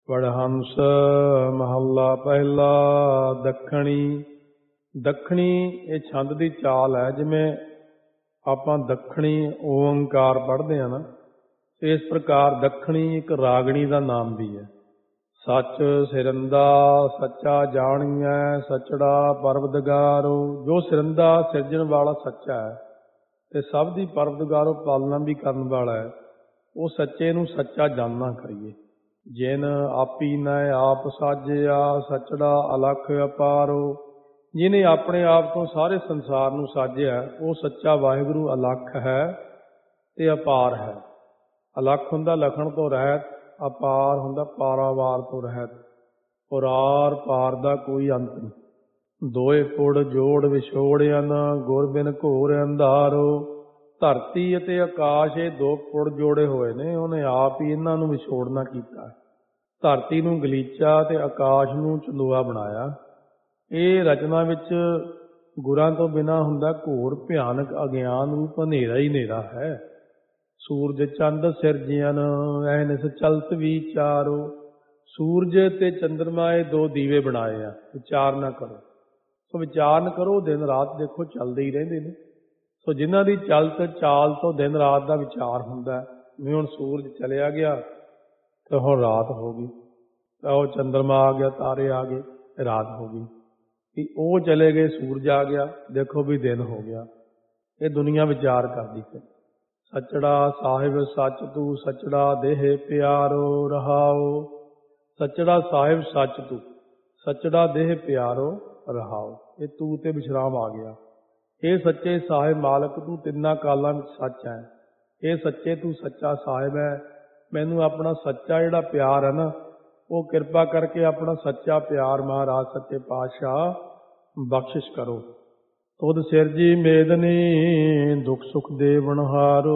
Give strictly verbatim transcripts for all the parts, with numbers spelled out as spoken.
ਵਡਹੰਸ ਮਹੱਲਾ ਪਹਿਲਾ। ਦੱਖਣੀ। ਦੱਖਣੀ ਇਹ ਛੰਦ ਦੀ ਚਾਲ ਹੈ। ਜਿਵੇਂ ਆਪਾਂ ਦੱਖਣੀ ਓਂਕਾਰ ਪੜ੍ਹਦੇ ਹਾਂ ਨਾ, ਇਸ ਪ੍ਰਕਾਰ ਦੱਖਣੀ ਇੱਕ ਰਾਗਣੀ ਦਾ ਨਾਮ ਵੀ ਹੈ। ਸੱਚ ਸਿਰੰਦਾ ਸੱਚਾ ਜਾਣੀਐ, ਸੱਚੜਾ ਪਰਵਦਗਾਰੋ। ਜੋ ਸਿਰੰਦਾ ਸਿਰਜਣ ਵਾਲਾ ਸੱਚਾ ਹੈ ਤੇ ਸਭ ਦੀ ਪਰਵਦਗਾਰੋ ਪਾਲਣਾ ਵੀ ਕਰਨ ਵਾਲਾ ਹੈ, ਉਹ ਸੱਚੇ ਨੂੰ ਸੱਚਾ ਜਾਣਨਾ ਕਰੀਏ। ਜਿਨ ਆਪੀ ਨੈ ਆਪ ਸਾਜਿਆ, ਸੱਚੜਾ ਅਲਖ ਅਪਾਰੋ। ਜਿਹਨੇ ਆਪਣੇ ਆਪ ਤੋਂ ਸਾਰੇ ਸੰਸਾਰ ਨੂੰ ਸਾਜਿਆ, ਉਹ ਸੱਚਾ ਵਾਹਿਗੁਰੂ ਅਲਖ ਹੈ ਤੇ ਅਪਾਰ ਹੈ। ਅਲਖ ਹੁੰਦਾ ਲਖਣ ਤੋਂ ਰਹਿਤ, ਅਪਾਰ ਹੁੰਦਾ ਪਾਰਾਵਾਰ ਤੋਂ ਰਹਿਤ। ਪੁਰਾਰ ਪਾਰ ਦਾ ਕੋਈ ਅੰਤ ਨਹੀਂ। ਦੋਏ ਪੁੜ ਜੋੜ ਵਿਛੋੜਿਆਨ, ਗੁਰ ਬਿਨ ਘੋਰ ਅੰਧਾਰੋ। ਧਰਤੀ ਅਤੇ ਆਕਾਸ਼ ਇਹ ਦੋ ਪੁੜ ਜੋੜੇ ਹੋਏ ਨੇ, ਉਹਨੇ ਆਪ ਹੀ ਇਹਨਾਂ ਨੂੰ ਵਿਛੋੜਨਾ ਕੀਤਾ। ਧਰਤੀ ਨੂੰ ਗਲੀਚਾ ਤੇ ਆਕਾਸ਼ ਨੂੰ ਚੰਦੋਆ ਬਣਾਇਆ। ਇਹ ਰਚਨਾ ਵਿੱਚ ਗੁਰਾਂ ਤੋਂ ਬਿਨਾਂ ਹੁੰਦਾ ਘੋਰ ਭਿਆਨਕ ਅਗਿਆਨ ਰੂਪ ਹਨੇਰਾ ਹੀ ਹਨੇਰਾ ਹੈ। ਸੂਰਜ ਚੰਦ ਸਿਰਜਿਆਨ, ਐਨਿਸ ਚਲਤ ਵਿਚਾਰੋ। ਸੂਰਜ ਤੇ ਚੰਦਰਮਾ ਇਹ ਦੋ ਦੀਵੇ ਬਣਾਏ ਆ। ਵਿਚਾਰ ਨਾ ਕਰੋ, ਸੋ ਵਿਚਾਰ ਨਾ ਕਰੋ। ਦਿਨ ਰਾਤ ਦੇਖੋ ਚੱਲਦੇ ਹੀ ਰਹਿੰਦੇ ਨੇ। ਸੋ ਜਿਨ੍ਹਾਂ ਦੀ ਚਲਤ ਚਾਲ ਤੋਂ ਦਿਨ ਰਾਤ ਦਾ ਵਿਚਾਰ ਹੁੰਦਾ, ਜਿਵੇਂ ਹੁਣ ਸੂਰਜ ਚਲਿਆ ਗਿਆ ਤੇ ਹੁਣ ਰਾਤ ਹੋ ਗਈ, ਤਾਂ ਉਹ ਚੰਦਰਮਾ ਆ ਗਿਆ, ਤਾਰੇ ਆ ਗਏ, ਰਾਤ ਹੋ ਗਈ। ਕਿ ਉਹ ਚਲੇ ਗਏ, ਸੂਰਜ ਆ ਗਿਆ, ਦੇਖੋ ਵੀ ਦਿਨ ਹੋ ਗਿਆ। ਇਹ ਦੁਨੀਆ ਵਿਚਾਰ ਕਰਦੀ ਹੈ। ਸੱਚੜਾ ਸਾਹਿਬ ਸੱਚ ਤੂੰ, ਸੱਚੜਾ ਦੇਹ ਪਿਆਰੋ ਰਹਾਓ। ਸੱਚੜਾ ਸਾਹਿਬ ਸੱਚ ਤੂੰ, ਸੱਚੜਾ ਦੇਹ ਪਿਆਰੋ ਰਹਾਓ। ਇਹ ਤੂੰ ਤੇ ਵਿਸ਼ਰਾਮ ਆ ਗਿਆ। ਇਹ ਸੱਚੇ ਸਾਹਿਬ ਮਾਲਕ ਤੂੰ ਤਿੰਨਾਂ ਕਾਲਾਂ ਵਿੱਚ ਸੱਚ ਹੈ। ਇਹ ਸੱਚੇ ਤੂੰ ਸੱਚਾ ਸਾਹਿਬ ਹੈ। ਮੈਨੂੰ ਆਪਣਾ ਸੱਚਾ ਜਿਹੜਾ ਪਿਆਰ ਹੈ ਨਾ, ਉਹ ਕਿਰਪਾ ਕਰਕੇ ਆਪਣਾ ਸੱਚਾ ਪਿਆਰ ਮਹਾਰਾਜ ਸੱਚੇ ਪਾਤਸ਼ਾਹ ਬਖਸ਼ਿਸ਼ ਕਰੋ। ਤੁਧ ਸਿਰਜੀ ਮੇਦਨੀ, ਦੁੱਖ ਸੁਖ ਦੇਵਨਹਾਰੋ।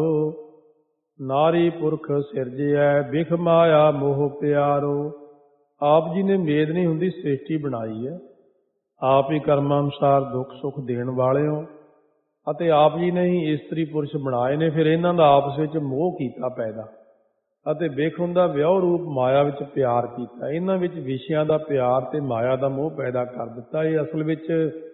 ਨਾਰੀ ਪੁਰਖ ਸਿਰਜਿਐ, ਬਿਖ ਮਾਇਆ ਮੋਹ ਪਿਆਰੋ। ਆਪ ਜੀ ਨੇ ਮੇਦ ਨਹੀਂ ਹੁੰਦੀ ਸ੍ਰਿਸ਼ਟੀ ਬਣਾਈ ਹੈ। ਆਪ ਹੀ ਕਰਮਾਂ ਅਨੁਸਾਰ ਦੁੱਖ ਸੁੱਖ ਦੇਣ ਵਾਲੇ ਹੋ, ਅਤੇ ਆਪ ਜੀ ਨੇ ਹੀ ਇਸਤਰੀ ਪੁਰਸ਼ ਬਣਾਏ ਨੇ। ਫਿਰ ਇਹਨਾਂ ਦਾ ਆਪਸ ਵਿੱਚ ਮੋਹ ਕੀਤਾ ਪੈਦਾ, ਅਤੇ ਬਿਖ ਹੁੰਦਾ ਵਿਆਹ ਰੂਪ ਮਾਇਆ ਵਿੱਚ ਪਿਆਰ ਕੀਤਾ। ਇਹਨਾਂ ਵਿੱਚ ਵਿਸ਼ਿਆਂ ਦਾ ਪਿਆਰ ਤੇ ਮਾਇਆ ਦਾ ਮੋਹ ਪੈਦਾ ਕਰ ਦਿੱਤਾ। ਇਹ ਅਸਲ ਵਿੱਚ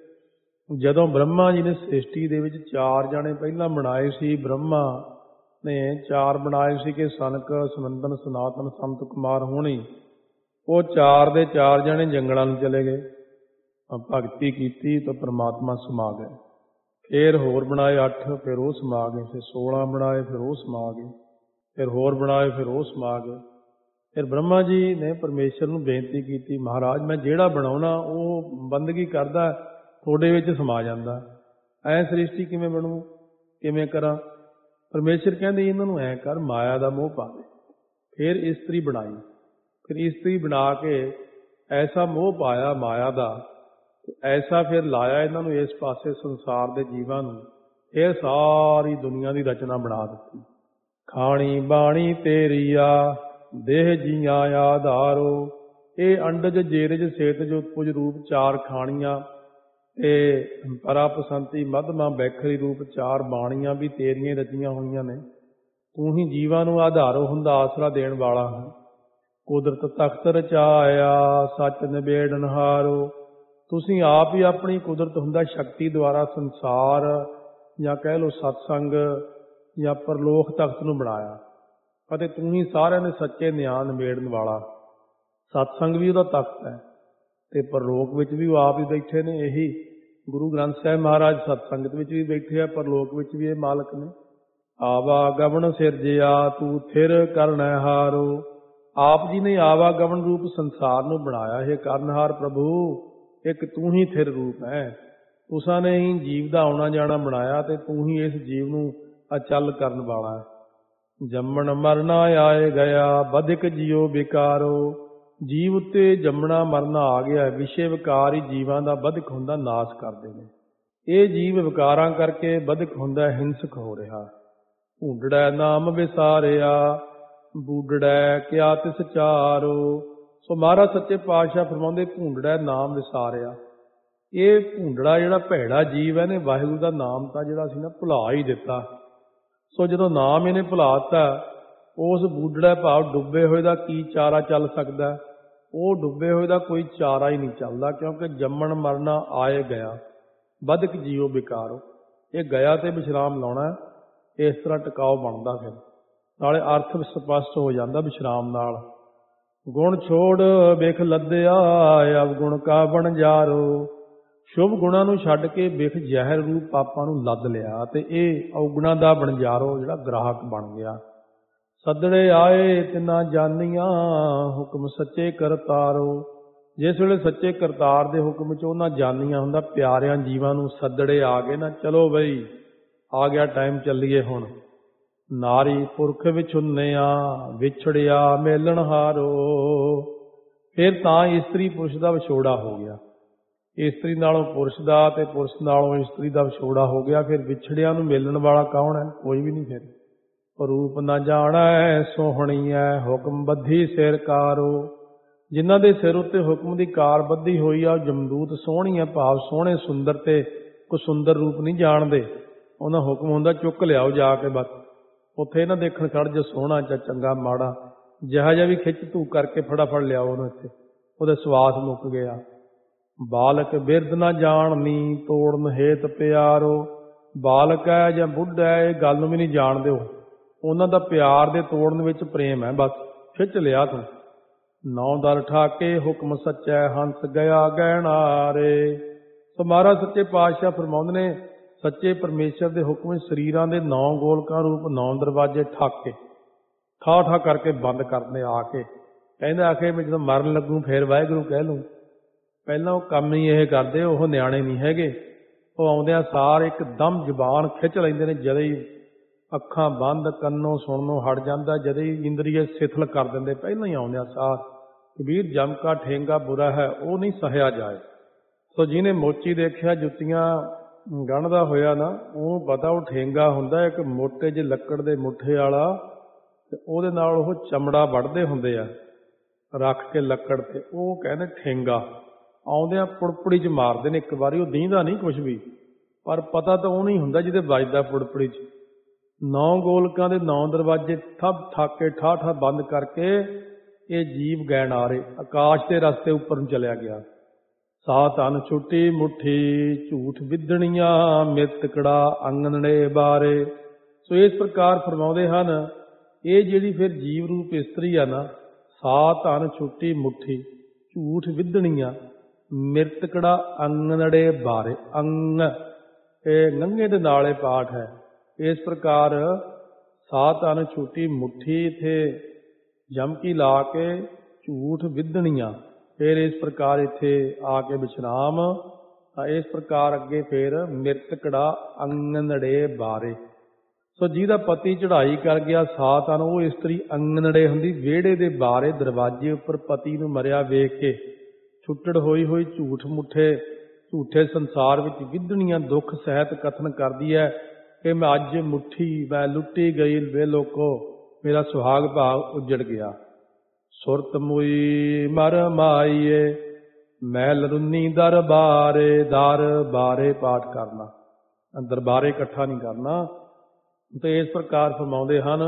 ਜਦੋਂ ਬ੍ਰਹਮਾ ਜੀ ਨੇ ਸ੍ਰਿਸ਼ਟੀ ਦੇ ਵਿੱਚ ਚਾਰ ਜਾਣੇ ਪਹਿਲਾਂ ਬਣਾਏ ਸੀ, ਬ੍ਰਹਮਾ ਨੇ ਚਾਰ ਬਣਾਏ ਸੀ ਕਿ ਸਨਕ, ਸਨੰਦਨ, ਸਨਾਤਨ, ਸੰਤ ਕੁਮਾਰ ਹੋਣੀ। ਉਹ ਚਾਰ ਦੇ ਚਾਰ ਜਾਣੇ ਜੰਗਲਾਂ ਨੂੰ ਚਲੇ ਗਏ, ਭਗਤੀ ਕੀਤੀ ਤਾਂ ਪਰਮਾਤਮਾ ਸਮਾ ਗਏ। ਫਿਰ ਹੋਰ ਬਣਾਏ ਅੱਠ, ਫਿਰ ਉਹ ਸਮਾ ਗਏ। ਫਿਰ ਸੋਲਾਂ ਬਣਾਏ, ਫਿਰ ਉਹ ਸਮਾ ਗਏ। ਫਿਰ ਹੋਰ ਬਣਾਏ, ਫਿਰ ਉਹ ਸਮਾ ਗਏ। ਫਿਰ ਬ੍ਰਹਮਾ ਜੀ ਨੇ ਪਰਮੇਸ਼ਰ ਨੂੰ ਬੇਨਤੀ ਕੀਤੀ, ਮਹਾਰਾਜ ਮੈਂ ਜਿਹੜਾ ਬਣਾਉਣਾ ਉਹ ਬੰਦਗੀ ਕਰਦਾ ਤੁਹਾਡੇ ਵਿੱਚ ਸਮਾ ਜਾਂਦਾ, ਐਂ ਸ੍ਰਿਸ਼ਟੀ ਕਿਵੇਂ ਬਣੂ, ਕਿਵੇਂ ਕਰਾਂ? ਪਰਮੇਸ਼ਰ ਕਹਿੰਦੇ ਇਹਨਾਂ ਨੂੰ ਐਂ ਕਰ, ਮਾਇਆ ਦਾ ਮੋਹ ਪਾ ਦੇ। ਫਿਰ ਇਸਤਰੀ ਬਣਾਈ। ਫਿਰ ਇਸਤਰੀ ਬਣਾ ਕੇ ਐਸਾ ਮੋਹ ਪਾਇਆ ਮਾਇਆ ਦਾ, ਐਸਾ ਫਿਰ ਲਾਇਆ ਇਹਨਾਂ ਨੂੰ ਇਸ ਪਾਸੇ ਸੰਸਾਰ ਦੇ ਜੀਵਾਂ ਨੂੰ। ਇਹ ਸਾਰੀ ਦੁਨੀਆ ਦੀ ਰਚਨਾ ਬਣਾ ਦਿੱਤੀ। ਖਾਣੀ ਬਾਣੀ ਤੇਰੀ ਆ, ਦੇਹ ਜੀਆਂ ਆਧਾਰੋ। ਇਹ ਅੰਡਜ ਜੇਰਜ ਸੇਤਜ ਉਤਪੁਜ ਰੂਪ ਚਾਰ ਖਾਣੀਆਂ, ਤੇ ਪਰਾ ਪਸੰਤੀ ਮਧਮਾ ਬੈਖਰੀ ਰੂਪ ਚਾਰ ਬਾਣੀਆਂ ਵੀ ਤੇਰੀਆਂ ਰਚੀਆਂ ਹੋਈਆਂ ਨੇ। ਤੂੰ ਹੀ ਜੀਵਾਂ ਨੂੰ ਆਧਾਰੋ ਹੁੰਦਾ, ਆਸਰਾ ਦੇਣ ਵਾਲਾ ਹੈ। ਕੁਦਰਤ ਤਖਤ ਰਚਾਇਆ, ਸੱਚ ਨਿਬੇੜਨਹਾਰੋ। ਤੁਸੀਂ ਆਪ ਹੀ ਆਪਣੀ ਕੁਦਰਤ ਹੁੰਦਾ ਸ਼ਕਤੀ ਦੁਆਰਾ ਸੰਸਾਰ ਜਾਂ ਕਹਿ ਲਓ ਸਤਸੰਗ ਜਾਂ ਪਰਲੋਕ ਤਖਤ ਨੂੰ ਬਣਾਇਆ, ਅਤੇ ਤੂੰ ਹੀ ਸਾਰਿਆਂ ਦੇ ਸੱਚੇ ਨਿਆਂ ਨਿਬੇੜਨ ਵਾਲਾ। ਸਤਸੰਗ ਵੀ ਉਹਦਾ ਤਖਤ ਹੈ ਤੇ ਪਰਲੋਕ ਵਿੱਚ ਵੀ ਉਹ ਆਪ ਹੀ ਬੈਠੇ ਨੇ। ਇਹੀ ਗੁਰੂ ਗ੍ਰੰਥ ਸਾਹਿਬ ਮਹਾਰਾਜ ਸਤਸੰਗਤ ਵਿੱਚ ਵੀ ਬੈਠੇ ਆ, ਪਰਲੋਕ ਵਿੱਚ ਵੀ ਇਹ ਮਾਲਕ ਨੇ। ਆਵਾਗਮਨ ਸਿਰਜਿਆ, ਤੂੰ ਥਿਰ ਕਰਨਹਾਰੋ। ਆਪ ਜੀ ਨੇ ਆਵਾਗਮਨ ਰੂਪ ਸੰਸਾਰ ਨੂੰ ਬਣਾਇਆ। ਇਹ ਕਰਨਹਾਰ ਪ੍ਰਭੂ, ਇੱਕ ਤੂੰ ਹੀ ਥਿਰ ਰੂਪ ਹੈ। ਤੁਸਾਂ ਨੇ ਹੀ ਜੀਵ ਦਾ ਆਉਣਾ ਜਾਣਾ ਬਣਾਇਆ, ਤੇ ਤੂੰ ਹੀ ਇਸ ਜੀਵ ਨੂੰ ਅਚਲ ਕਰਨ ਵਾਲਾ ਹੈ। ਜੰਮਣ ਮਰਨਾ ਆਏ ਗਿਆ, ਬਧਿਕ ਜੀਓ ਵਿਕਾਰੋ। ਜੀਵ ਉੱਤੇ ਜੰਮਣਾ ਮਰਨਾ ਆ ਗਿਆ। ਵਿਸ਼ੇ ਵਿਕਾਰ ਹੀ ਜੀਵਾਂ ਦਾ ਬਧਿਕ ਹੁੰਦਾ, ਨਾਸ਼ ਕਰਦੇ ਨੇ। ਇਹ ਜੀਵ ਵਿਕਾਰਾਂ ਕਰਕੇ ਬਧਿਕ ਹੁੰਦਾ, ਹਿੰਸਕ ਹੋ ਰਿਹਾ। ਭੂੰਡੜੈ ਨਾਮ ਵਿਸਾਰਿਆ, ਬੂਡੜੈ ਕਿਆ ਤਿਸ ਚਾਰੋ। ਸੋ ਮਹਾਰਾਜ ਸੱਚੇ ਪਾਤਸ਼ਾਹ ਫਰਮਾਉਂਦੇ, ਭੂੰਡੜੈ ਨਾਮ ਵਿਸਾਰਿਆ। ਇਹ ਭੂੰਡੜਾ ਜਿਹੜਾ ਭੈੜਾ ਜੀਵ ਹੈ ਨੇ, ਵਾਹਿਗੁਰੂ ਦਾ ਨਾਮ ਤਾਂ ਜਿਹੜਾ ਸੀ ਨਾ ਭੁਲਾ ਹੀ ਦਿੱਤਾ। ਸੋ ਜਦੋਂ ਨਾਮ ਇਹਨੇ ਭੁਲਾ ਦਿੱਤਾ, ਉਸ ਬੂਡੜਾ ਭਾਵ ਡੁੱਬੇ ਹੋਏ ਦਾ ਕੀ ਚਾਰਾ ਚੱਲ ਸਕਦਾ? ਉਹ ਡੁੱਬੇ ਹੋਏ ਦਾ ਕੋਈ ਚਾਰਾ ਹੀ ਨਹੀਂ ਚੱਲਦਾ, ਕਿਉਂਕਿ ਜੰਮਣ ਮਰਨਾ ਆਏ ਗਿਆ, ਬਦਕ ਜੀਓ ਵਿਕਾਰੋ। ਇਹ ਗਿਆ ਤੇ ਵਿਸ਼ਰਾਮ ਲਾਉਣਾ, ਇਸ ਤਰ੍ਹਾਂ ਟਿਕਾਓ ਬਣਦਾ। ਫਿਰ ਨਾਲੇ ਅਰਥ ਸਪਸ਼ਟ ਹੋ ਜਾਂਦਾ ਵਿਸ਼ਰਾਮ ਨਾਲ। ਗੁਣ ਛੋੜ ਬਿਖ ਲੱਦਿਆ ਅਵਗੁਣ ਕਾ ਬਣਜਾਰੋ। ਸ਼ੁਭ ਗੁਣਾਂ ਨੂੰ ਛੱਡ ਕੇ ਬਿਖ ਜ਼ਹਿਰ ਰੂਪ ਪਾਪਾਂ ਨੂੰ ਲੱਦ ਲਿਆ ਤੇ ਇਹ ਔਗੁਣਾਂ ਦਾ ਬਣਜਾਰੋ ਜਿਹੜਾ ਗ੍ਰਾਹਕ ਬਣ ਗਿਆ। ਸੱਦੜੇ ਆਏ ਤਿਨਾ ਜਾਨੀਆਂ ਹੁਕਮ ਸੱਚੇ ਕਰਤਾਰੋ। ਜਿਸ ਵੇਲੇ ਸੱਚੇ ਕਰਤਾਰ ਦੇ ਹੁਕਮ 'ਚ ਉਹਨਾਂ ਜਾਨੀਆਂ ਹੁੰਦਾ, ਪਿਆਰਿਆਂ ਜੀਵਾਂ ਨੂੰ ਸੱਦੜੇ ਆ ਗਏ ਨਾ, ਚਲੋ ਬਈ ਆ ਗਿਆ ਟਾਈਮ, ਚੱਲੀਏ ਹੁਣ। ਨਾਰੀ ਪੁਰਖ ਵਿਛੁੰਨਿਆ ਵਿਛੜਿਆ ਮੇਲਣ ਹਾਰੋ। ਫਿਰ ਤਾਂ ਇਸਤਰੀ ਪੁਰਸ਼ ਦਾ ਵਿਛੋੜਾ ਹੋ ਗਿਆ, ਇਸਤਰੀ ਨਾਲੋਂ ਪੁਰਸ਼ ਦਾ ਤੇ ਪੁਰਸ਼ ਨਾਲੋਂ ਇਸਤਰੀ ਦਾ ਵਿਛੋੜਾ ਹੋ ਗਿਆ। ਫਿਰ ਵਿਛੜਿਆਂ ਨੂੰ ਮੇਲਣ ਵਾਲਾ ਕੌਣ ਹੈ? ਕੋਈ ਵੀ ਨਹੀਂ। ਫਿਰ ਰੂਪ ਨਾ ਜਾਣੈ ਸੋਹਣੀ ਹੈ ਹੁਕਮ ਬੱਧੀ ਸਿਰ ਕਾਰੋ। ਜਿਨ੍ਹਾਂ ਦੇ ਸਿਰ ਉੱਤੇ ਹੁਕਮ ਦੀ ਕਾਰ ਬੱਧੀ ਹੋਈ ਆ, ਉਹ ਜਮਦੂਤ ਸੋਹਣੀ ਹੈ, ਭਾਵ ਸੋਹਣੇ ਸੁੰਦਰ ਤੇ ਕੁਸੁੰਦਰ ਰੂਪ ਨਹੀਂ ਜਾਣਦੇ। ਉਹਨਾਂ ਹੁਕਮ ਹੁੰਦਾ ਚੁੱਕ ਲਿਆਓ ਜਾ ਕੇ, ਬਸ ਉੱਥੇ ਨਾ ਦੇਖਣ ਖੜ ਜੇ ਸੋਹਣਾ ਜਾਂ ਚੰਗਾ ਮਾੜਾ, ਜਿਹਾ ਜਿਹਾ ਵੀ ਖਿੱਚ ਧੂ ਕਰਕੇ ਫਟਾਫਟ ਲਿਆਓ ਉਹਨੂੰ ਇੱਥੇ, ਉਹਦੇ ਸਵਾਸ ਮੁੱਕ ਗਿਆ। ਬਾਲਕ ਬਿਰਧ ਨਾ ਜਾਣਨੀ ਤੋੜਨ ਹੇਤ ਪਿਆਰੋ। ਬਾਲਕ ਹੈ ਜਾਂ ਬੁੱਢਾ ਹੈ, ਇਹ ਗੱਲ ਨੂੰ ਵੀ ਨਹੀਂ ਜਾਣਦੇ। ਉਹ ਉਹਨਾਂ ਦਾ ਪਿਆਰ ਦੇ ਤੋੜਨ ਵਿੱਚ ਪ੍ਰੇਮ ਹੈ, ਬਸ ਖਿੱਚ ਲਿਆ ਤੂੰ। ਨੌ ਦਰ ਠਾਕੇ ਹੁਕਮ ਸੱਚੈ ਹੰਸ ਗਿਆ ਗਹਿਣਾਰੇ। ਸੋ ਮਹਾਰਾਜ ਸੱਚੇ ਪਾਤਸ਼ਾਹ ਫਰਮਾਉਂਦੇ ਨੇ, ਸੱਚੇ ਪਰਮੇਸ਼ਰ ਦੇ ਹੁਕਮ ਵਿੱਚ ਸਰੀਰਾਂ ਦੇ ਨੌ ਗੋਲਕਾਂ ਰੂਪ ਨੌ ਦਰਵਾਜ਼ੇ ਠਾਕੇ ਠਾ ਠਾ ਕਰਕੇ ਬੰਦ ਕਰਨੇ ਆ ਕੇ। ਕਹਿੰਦੇ ਆਖੇ ਮੈਂ ਜਦੋਂ ਮਰਨ ਲੱਗੂ ਫੇਰ ਵਾਹਿਗੁਰੂ ਕਹਿ ਲੂੰ। ਪਹਿਲਾਂ ਉਹ ਕੰਮ ਹੀ ਇਹ ਕਰਦੇ, ਉਹ ਨਿਆਣੇ ਨਹੀਂ ਹੈਗੇ। ਉਹ ਆਉਂਦਿਆਂ ਸਾਰ ਇੱਕਦਮ ਜ਼ੁਬਾਨ ਖਿੱਚ ਲੈਂਦੇ ਨੇ, ਜਦੇ ਹੀ ਅੱਖਾਂ ਬੰਦ, ਕੰਨੋਂ ਸੁਣਨੋਂ ਹਟ ਜਾਂਦਾ, ਜਦੇ ਹੀ ਇੰਦਰੀਏ ਸਿਥਲ ਕਰ ਦਿੰਦੇ ਪਹਿਲਾਂ ਹੀ ਆਉਂਦਿਆਂ ਸਾਰ। ਕਬੀਰ ਜਮ ਕਾ ਠੇਂਗਾ ਬੁਰਾ ਹੈ ਉਹ ਨਹੀਂ ਸਹਿਆ ਜਾਏ। ਸੋ ਜਿਹਨੇ ਮੋਚੀ ਦੇਖਿਆ ਜੁੱਤੀਆਂ ਗੰਢਦਾ ਹੋਇਆ ਨਾ, ਉਹ ਪਤਾ ਉਹ ਠੇਂਗਾ ਹੁੰਦਾ ਇੱਕ ਮੋਟੇ ਜਿਹੇ ਲੱਕੜ ਦੇ ਮੁੱਠੇ ਵਾਲਾ, ਤੇ ਉਹਦੇ ਨਾਲ ਉਹ ਚਮੜਾ ਵੱਢਦੇ ਹੁੰਦੇ ਆ ਰੱਖ ਕੇ ਲੱਕੜ ਤੇ, ਉਹ ਕਹਿੰਦੇ ਠੇਂਗਾ। ਆਉਂਦਿਆਂ ਪੁੜਪੜੀ 'ਚ ਮਾਰਦੇ ਨੇ ਇੱਕ ਵਾਰੀ, ਉਹ ਦੀਂਦਾ ਨਹੀਂ ਕੁਛ ਵੀ, ਪਰ ਪਤਾ ਤਾਂ ਉਹ ਨਹੀਂ ਹੁੰਦਾ ਜਿਹਦੇ ਵੱਜਦਾ ਪੁੜਪੜੀ 'ਚ। ਨੌ ਗੋਲਕਾਂ ਦੇ ਨੌ ਦਰਵਾਜ਼ੇ ਠੱਬ ਠਾਕੇ ਠਾ ਠਾ ਬੰਦ ਕਰਕੇ ਇਹ ਜੀਵ ਗੈਣਾਰੇ ਆਕਾਸ਼ ਦੇ ਰਸਤੇ ਉੱਪਰ ਨੂੰ ਚਲਿਆ ਗਿਆ। ਸਾ ਧਨ ਛੁੱਟੀ ਮੁੱਠੀ ਝੂਠ ਵਿਦਣੀਆਂ ਮਿਰਤਕੜਾ ਅੰਗਨੜੇ ਬਾਰੇ। ਸੋ ਇਸ ਪ੍ਰਕਾਰ ਫਰਮਾਉਂਦੇ ਹਨ, ਇਹ ਜਿਹੜੀ ਫਿਰ ਜੀਵ ਰੂਪ ਇਸਤਰੀ ਆ ਨਾ, ਸਾ ਧਨ ਛੁੱਟੀ ਮੁੱਠੀ ਝੂਠ ਵਿਦਣੀਆਂ ਮਿਰਤਕੜਾ ਅੰਗਨੜੇ ਬਾਰੇ। ਅੰਗ ਇਹ ਨੰਗੇ ਦੇ ਨਾਲੇ ਪਾਠ ਹੈ। ਇਸ ਪ੍ਰਕਾਰ ਸਾ ਧਨ ਛੁੱਟੀ ਮੁੱਠੀ ਇੱਥੇ ਜਮਕੀ ਲਾ ਕੇ ਝੂਠ ਵਿਦਣੀਆਂ, ਫਿਰ ਇਸ ਪ੍ਰਕਾਰ ਇੱਥੇ ਆ ਕੇ ਵਿਸ਼ਰਾਮ। ਤਾਂ ਇਸ ਪ੍ਰਕਾਰ ਅੱਗੇ ਫਿਰ ਮਿਰਤਕੜਾ ਅੰਗਨੜੇ ਬਾਰੇ। ਸੋ ਜਿਹਦਾ ਪਤੀ ਚੜ੍ਹਾਈ ਕਰ ਗਿਆ ਸਾ ਧਨ, ਉਹ ਇਸਤਰੀ ਅੰਗਨੜੇ ਹੁੰਦੀ, ਵਿਹੜੇ ਦੇ ਬਾਰੇ ਦਰਵਾਜ਼ੇ ਉੱਪਰ ਪਤੀ ਨੂੰ ਮਰਿਆ ਵੇਖ ਕੇ ਛੁੱਟੜ ਹੋਈ ਹੋਈ ਝੂਠ ਮੁੱਠੇ ਝੂਠੇ ਸੰਸਾਰ ਵਿੱਚ ਵਿਦਣੀਆਂ ਦੁੱਖ ਸਹਿਤ ਕਥਨ ਕਰਦੀ ਹੈ ਕਿ ਮੈਂ ਅੱਜ ਮੁੱਠੀ ਮੈਂ ਲੁੱਟੀ ਗਈ ਵੇ ਲੋਕੋ, ਮੇਰਾ ਸੁਹਾਗ ਭਾਗ ਉੱਜੜ ਗਿਆ। ਸੁਰਤ ਮੁਈ ਮਰ ਮਾਈਏ ਮੈਲ ਰੁੰਨੀ ਦਰਬਾਰੇ। ਦਰ ਬਾਰੇ ਪਾਠ ਕਰਨਾ, ਦਰਬਾਰੇ ਇਕੱਠਾ ਨਹੀਂ ਕਰਨਾ। ਤੇ ਇਸ ਪ੍ਰਕਾਰ ਫਰਮਾਉਂਦੇ ਹਨ,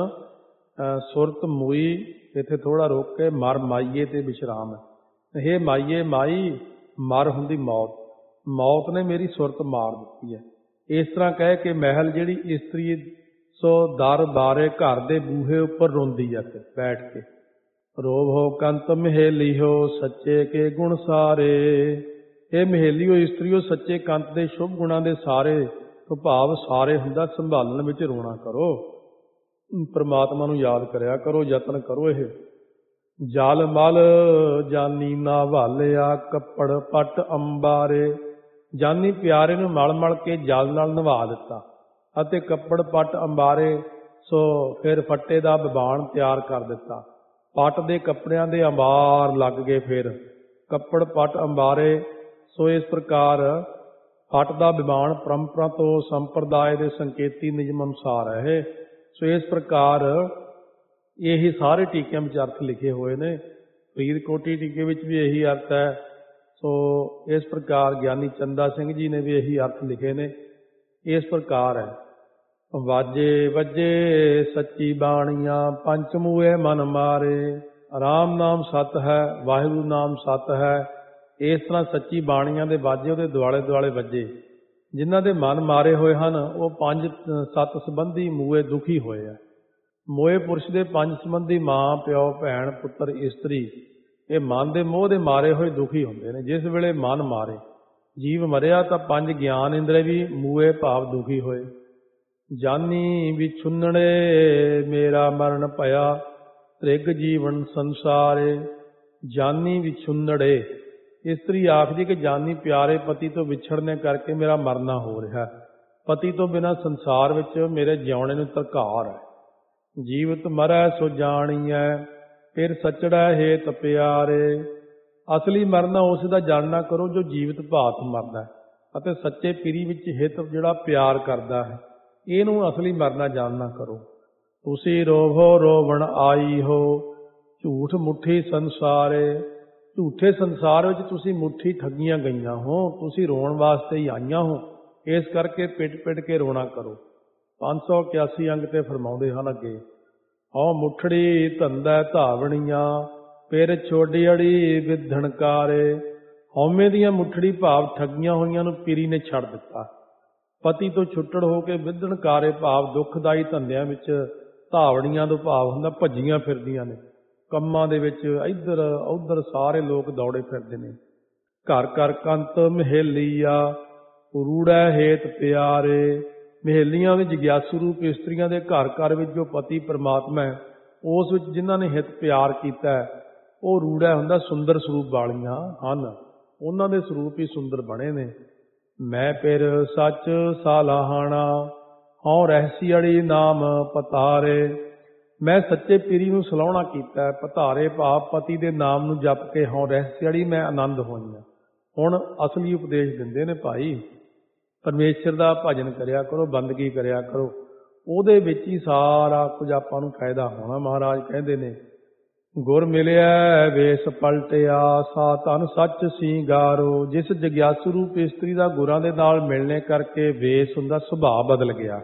ਸੁਰਤ ਮੁਈ ਇੱਥੇ ਥੋੜਾ ਰੋਕ ਕੇ ਮਰ ਮਾਈਏ ਤੇ ਵਿਸ਼ਰਾਮ ਹੈ। ਇਹ ਮਾਈਏ ਮਾਈ ਮਰ ਹੁੰਦੀ ਮੌਤ, ਮੌਤ ਨੇ ਮੇਰੀ ਸੁਰਤ ਮਾਰ ਦਿੱਤੀ ਹੈ। ਇਸ ਤਰ੍ਹਾਂ ਕਹਿ ਕੇ ਮਹਿਲ ਜਿਹੜੀ ਇਸਤਰੀ ਸੋ ਦਰ ਬਾਰੇ ਘਰ ਦੇ ਬੂਹੇ ਉੱਪਰ ਰੋਂਦੀ ਹੈ ਬੈਠ ਕੇ। ਰੋਵੋ ਕੰਤ ਮਹੇਲੀਓ ਸੱਚੇ ਕੇ ਗੁਣ ਸਾਰੇ। ਇਹ ਮਹੇਲੀਓ ਇਸਤਰੀਓ ਸੱਚੇ ਕੰਤ ਦੇ ਸ਼ੁਭ ਗੁਣਾਂ ਦੇ ਸਾਰੇ, ਭਾਵ ਸਾਰੇ ਹੁੰਦਾ ਸੰਭਾਲਣ ਵਿੱਚ ਰੋਣਾ ਕਰੋ, ਪ੍ਰਮਾਤਮਾ ਨੂੰ ਯਾਦ ਕਰਿਆ ਕਰੋ, ਯਤਨ ਕਰੋ। ਇਹ ਜਲ ਮਲ ਜਾਨੀ ਨਾ ਵਾਲਿਆ ਕੱਪੜ ਪੱਟ ਅੰਬਾਰੇ। ਜਾਨੀ ਪਿਆਰੇ ਨੂੰ ਮਲ ਮਲ ਕੇ ਜਲ ਨਾਲ ਨਵਾ ਦਿੱਤਾ ਅਤੇ ਕੱਪੜ ਪੱਟ ਅੰਬਾਰੇ, ਸੋ ਫਿਰ ਫੱਟੇ ਦਾ ਬਿਬਾਨ ਤਿਆਰ ਕਰ ਦਿੱਤਾ। ਪੱਟ ਦੇ ਕੱਪੜਿਆਂ ਦੇ ਅੰਬਾਰ ਲੱਗ ਗਏ, ਫਿਰ ਕੱਪੜ ਪੱਟ ਅੰਬਾਰੇ। ਸੋ ਇਸ ਪ੍ਰਕਾਰ ਪੱਟ ਦਾ ਬਿਬਾਨ ਪਰੰਪਰਾ ਤੋਂ ਸੰਪਰਦਾਇ ਦੇ ਸੰਕੇਤੀ ਨਿਯਮ ਅਨੁਸਾਰ ਹੈ ਇਹ। ਸੋ ਇਸ ਪ੍ਰਕਾਰ ਇਹੀ ਸਾਰੇ ਟੀਕਿਆਂ ਵਿੱਚ ਅਰਥ ਲਿਖੇ ਹੋਏ ਨੇ। ਫਰੀਦਕੋਟੀ ਟੀਕੇ ਵਿੱਚ ਵੀ ਇਹੀ ਅਰਥ ਹੈ। ਸੋ ਇਸ ਪ੍ਰਕਾਰ ਗਿਆਨੀ ਚੰਦਾ ਸਿੰਘ ਜੀ ਨੇ ਵੀ ਇਹੀ ਅਰਥ ਲਿਖੇ ਨੇ। ਇਸ ਪ੍ਰਕਾਰ ਹੈ, ਵਾਜੇ ਵੱਜੇ ਸੱਚੀ ਬਾਣੀਆਂ ਪੰਚ ਮੂਏ ਮਨ ਮਾਰੇ। ਰਾਮ ਨਾਮ ਸਤ ਹੈ, ਵਾਹਿਗੁਰੂ ਨਾਮ ਸਤ ਹੈ। ਇਸ ਤਰ੍ਹਾਂ ਸੱਚੀ ਬਾਣੀਆਂ ਦੇ ਵਾਜੇ ਉਹਦੇ ਦੁਆਲੇ ਦੁਆਲੇ ਵੱਜੇ। ਜਿਨ੍ਹਾਂ ਦੇ ਮਨ ਮਾਰੇ ਹੋਏ ਹਨ ਉਹ ਪੰਜ ਸੱਤ ਸੰਬੰਧੀ ਮੂਏ ਦੁਖੀ ਹੋਏ ਆ। ਮੋਏ ਪੁਰਸ਼ ਦੇ ਪੰਜ ਸੰਬੰਧੀ ਮਾਂ, ਪਿਓ, ਭੈਣ, ਪੁੱਤਰ, ਇਸਤਰੀ, ਇਹ ਮਨ ਦੇ ਮੋਹ ਦੇ ਮਾਰੇ ਹੋਏ ਦੁਖੀ ਹੁੰਦੇ ਨੇ। ਜਿਸ ਵੇਲੇ ਮਨ ਮਾਰੇ, ਜੀਵ ਮਰਿਆ ਤਾਂ ਪੰਜ ਗਿਆਨ ਇੰਦਰੇ ਵੀ ਮੂਏ ਭਾਵ ਦੁਖੀ ਹੋਏ। ਜਾਨੀ ਵਿਛੁੰਨੜੇ ਮੇਰਾ ਮਰਨ ਭਇਆ, ਤ੍ਰਿਗ ਜੀਵਨ ਸੰਸਾਰੇ। ਜਾਨੀ ਵਿਛੁੰਨੜੇ, ਇਸਤਰੀ ਆਖਦੀ ਕਿ ਜਾਨੀ ਪਿਆਰੇ ਪਤੀ ਤੋਂ ਵਿਛੜਨੇ ਕਰਕੇ ਮੇਰਾ ਮਰਨਾ ਹੋ ਰਿਹਾ। ਪਤੀ ਤੋਂ ਬਿਨਾਂ ਸੰਸਾਰ ਵਿੱਚ ਮੇਰੇ ਜਿਉਣੇ ਨੂੰ ਧਰਕਾਰ ਹੈ। ਜੀਵਤ ਮਰੈ ਸੋ ਜਾਣੀਐ, ਫਿਰ ਸਚੜੈ ਹੇਤ ਪਿਆਰੇ। ਅਸਲੀ ਮਰਨਾ ਉਸ ਦਾ ਜਾਣਨਾ ਕਰੋ ਜੋ ਜੀਵਤ ਭਾਤ ਮਰਦਾ ਅਤੇ ਸੱਚੇ ਪਿਰੀ ਵਿੱਚ ਹਿਤ ਜਿਹੜਾ ਪਿਆਰ ਕਰਦਾ ਹੈ, ਇਹਨੂੰ ਅਸਲੀ ਮਰਨਾ ਜਾਣਨਾ ਕਰੋ। ਤੁਸੀਂ ਰੋਵੋ ਰੋਵਣ ਆਈ ਹੋ, ਝੂਠ ਮੁੱਠੀ ਸੰਸਾਰੇ। ਝੂਠੇ ਸੰਸਾਰ ਵਿੱਚ ਤੁਸੀਂ ਮੁੱਠੀ ਠੱਗੀਆਂ ਗਈਆਂ ਹੋ, ਤੁਸੀਂ ਰੋਣ ਵਾਸਤੇ ਹੀ ਆਈਆਂ ਹੋ। ਇਸ ਕਰਕੇ ਪਿੱਟ ਪਿੱਟ ਕੇ ਰੋਣਾ ਕਰੋ। ਪੰਜ ਸੌ ਇਕਿਆਸੀ ਅੰਗ ਤੇ ਫਰਮਾਉਂਦੇ ਹਨ ਅੱਗੇ, ਹਉ ਮੁੱਠੜੀ ਧੰਦਾ ਧਾਵਣੀਆਂ, ਫਿਰ ਛੋਡੀ ਅੜੀ ਵਿਧਣਕਾਰੇ। ਹਉਮੈ ਦੀਆਂ ਮੁੱਠੜੀ ਭਾਵ ਠੱਗੀਆਂ ਹੋਈਆਂ ਨੂੰ ਪੀਰੀ ਨੇ ਛੱਡ ਦਿੱਤਾ। ਪਤੀ ਤੋਂ ਛੁੱਟੜ ਹੋ ਕੇ ਵਿਧਣਕਾਰੇ ਭਾਵ ਦੁੱਖਦਾਈ ਧੰਦਿਆਂ ਵਿੱਚ, ਧਾਵਣੀਆਂ ਤੋਂ ਭਾਵ ਹੁੰਦਾ ਭੱਜੀਆਂ ਫਿਰਦੀਆਂ ਨੇ। ਕੰਮਾਂ ਦੇ ਵਿੱਚ ਇੱਧਰ ਉੱਧਰ ਸਾਰੇ ਲੋਕ ਦੌੜੇ ਫਿਰਦੇ ਨੇ। ਘਰ ਘਰ ਕੰਤ ਮਹੇਲੀਆ, ਰੂੜੈ ਹੇਤ ਪਿਆਰੇ। ਮਹੇਲੀਆਂ ਵਿੱਚ ਜਗਿਆਸੂ ਰੂਪ ਇਸਤਰੀਆਂ ਦੇ ਘਰ ਘਰ ਵਿੱਚ ਜੋ ਪਤੀ ਪਰਮਾਤਮਾ ਹੈ, ਉਸ ਵਿੱਚ ਜਿਨ੍ਹਾਂ ਨੇ ਹਿਤ ਪਿਆਰ ਕੀਤਾ ਹੈ, ਉਹ ਰੂੜਾ ਹੁੰਦਾ ਸੁੰਦਰ ਸਰੂਪ ਵਾਲੀਆਂ ਹਨ। ਉਹਨਾਂ ਦੇ ਸਰੂਪ ਹੀ ਸੁੰਦਰ ਬਣੇ ਨੇ। ਮੈਂ ਫਿਰ ਸੱਚ ਸਾਲਾਹਾਣਾ, ਹਉ ਰਹਿਸੀ ਅੜੀ ਨਾਮ ਪਤਾਰੇ। ਮੈਂ ਸੱਚੇ ਪੀਰੀ ਨੂੰ ਸਲਾਹੁਣਾ ਕੀਤਾ। ਪਤਾਰੇ ਭਾਵ ਪਤੀ ਦੇ ਨਾਮ ਨੂੰ ਜਪ ਕੇ ਹਉ ਰਹਿਸੀ ਅੜੀ ਮੈਂ ਆਨੰਦ ਹੋਈਆਂ। ਹੁਣ ਅਸਲੀ ਉਪਦੇਸ਼ ਦਿੰਦੇ ਨੇ, ਭਾਈ ਪਰਮੇਸ਼ਰ ਦਾ ਭਜਨ ਕਰਿਆ ਕਰੋ, ਬੰਦਗੀ ਕਰਿਆ ਕਰੋ, ਉਹਦੇ ਵਿੱਚ ਹੀ ਸਾਰਾ ਕੁਝ ਆਪਾਂ ਨੂੰ ਫਾਇਦਾ ਹੋਣਾ। ਮਹਾਰਾਜ ਕਹਿੰਦੇ ਨੇ, ਗੁਰ ਮਿਲਿਆ ਵੇਸ ਪਲਟਿਆ, ਸਾ ਧਨ ਸੱਚ ਸਿੰਗਾਰੋ। ਜਿਸ ਜਗਿਆਸੂ ਰੂਪ ਇਸਤਰੀ ਦਾ ਗੁਰਾਂ ਦੇ ਨਾਲ ਮਿਲਣੇ ਕਰਕੇ ਵੇਸ ਹੁੰਦਾ, ਸੁਭਾਅ ਬਦਲ ਗਿਆ।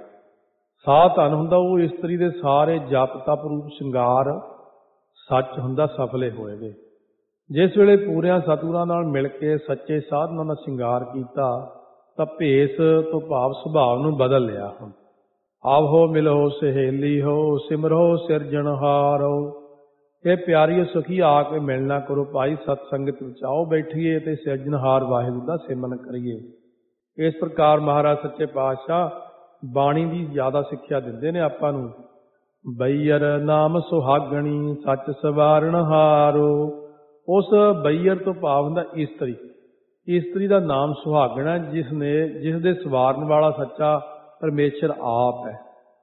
ਸਾ ਧਨ ਹੁੰਦਾ ਉਹ ਇਸਤਰੀ ਦੇ ਸਾਰੇ ਜਪ ਤਪ ਰੂਪ ਸ਼ਿੰਗਾਰ ਸੱਚ ਹੁੰਦਾ, ਸਫਲੇ ਹੋਏਗੇ। ਜਿਸ ਵੇਲੇ ਪੂਰਿਆਂ ਸਤਿਗੁਰਾਂ ਨਾਲ ਮਿਲ ਕੇ ਸੱਚੇ ਸਾਧਨਾਂ ਦਾ ਸ਼ਿੰਗਾਰ ਕੀਤਾ ਤਾਂ ਭੇਸ ਤੋਂ ਭਾਵ ਸੁਭਾਅ ਨੂੰ ਬਦਲ ਲਿਆ। ਹੁਣ ਆਵੋ ਮਿਲੋ ਸਹੇਲੀ ਹੋ, ਸਿਮਰੋ ਸਿਰਜਣਹਾਰੋ। ਇਹ ਪਿਆਰੀ ਸੁਖੀ ਆ ਕੇ ਮਿਲਣਾ ਕਰੋ ਭਾਈ, ਸਤ ਸੰਗਤ ਵਿੱਚ ਆਓ ਬੈਠੀਏ ਤੇ ਸਿਰਜਣਹਾਰ ਵਾਹਿਗੁਰੂ ਦਾ ਸਿਮਰਨ ਕਰੀਏ। ਇਸ ਪ੍ਰਕਾਰ ਮਹਾਰਾਜ ਸੱਚੇ ਪਾਤਸ਼ਾਹ ਬਾਣੀ ਦੀ ਜ਼ਿਆਦਾ ਸਿੱਖਿਆ ਦਿੰਦੇ ਨੇ ਆਪਾਂ ਨੂੰ। ਬਈਰ ਨਾਮ ਸੁਹਾਗਣੀ, ਸੱਚ ਸਵਾਰਨਹਾਰੋ। ਉਸ ਬਈਰ ਤੋਂ ਭਾਵ ਹੁੰਦਾ ਇਸਤਰੀ। ਇਸਤਰੀ ਦਾ ਨਾਮ ਸੁਹਾਗਣਾ, ਜਿਸ ਨੇ ਜਿਸ ਦੇ ਸਵਾਰਨ ਵਾਲਾ ਸੱਚਾ ਪਰਮੇਸ਼ਰ ਆਪ ਹੈ।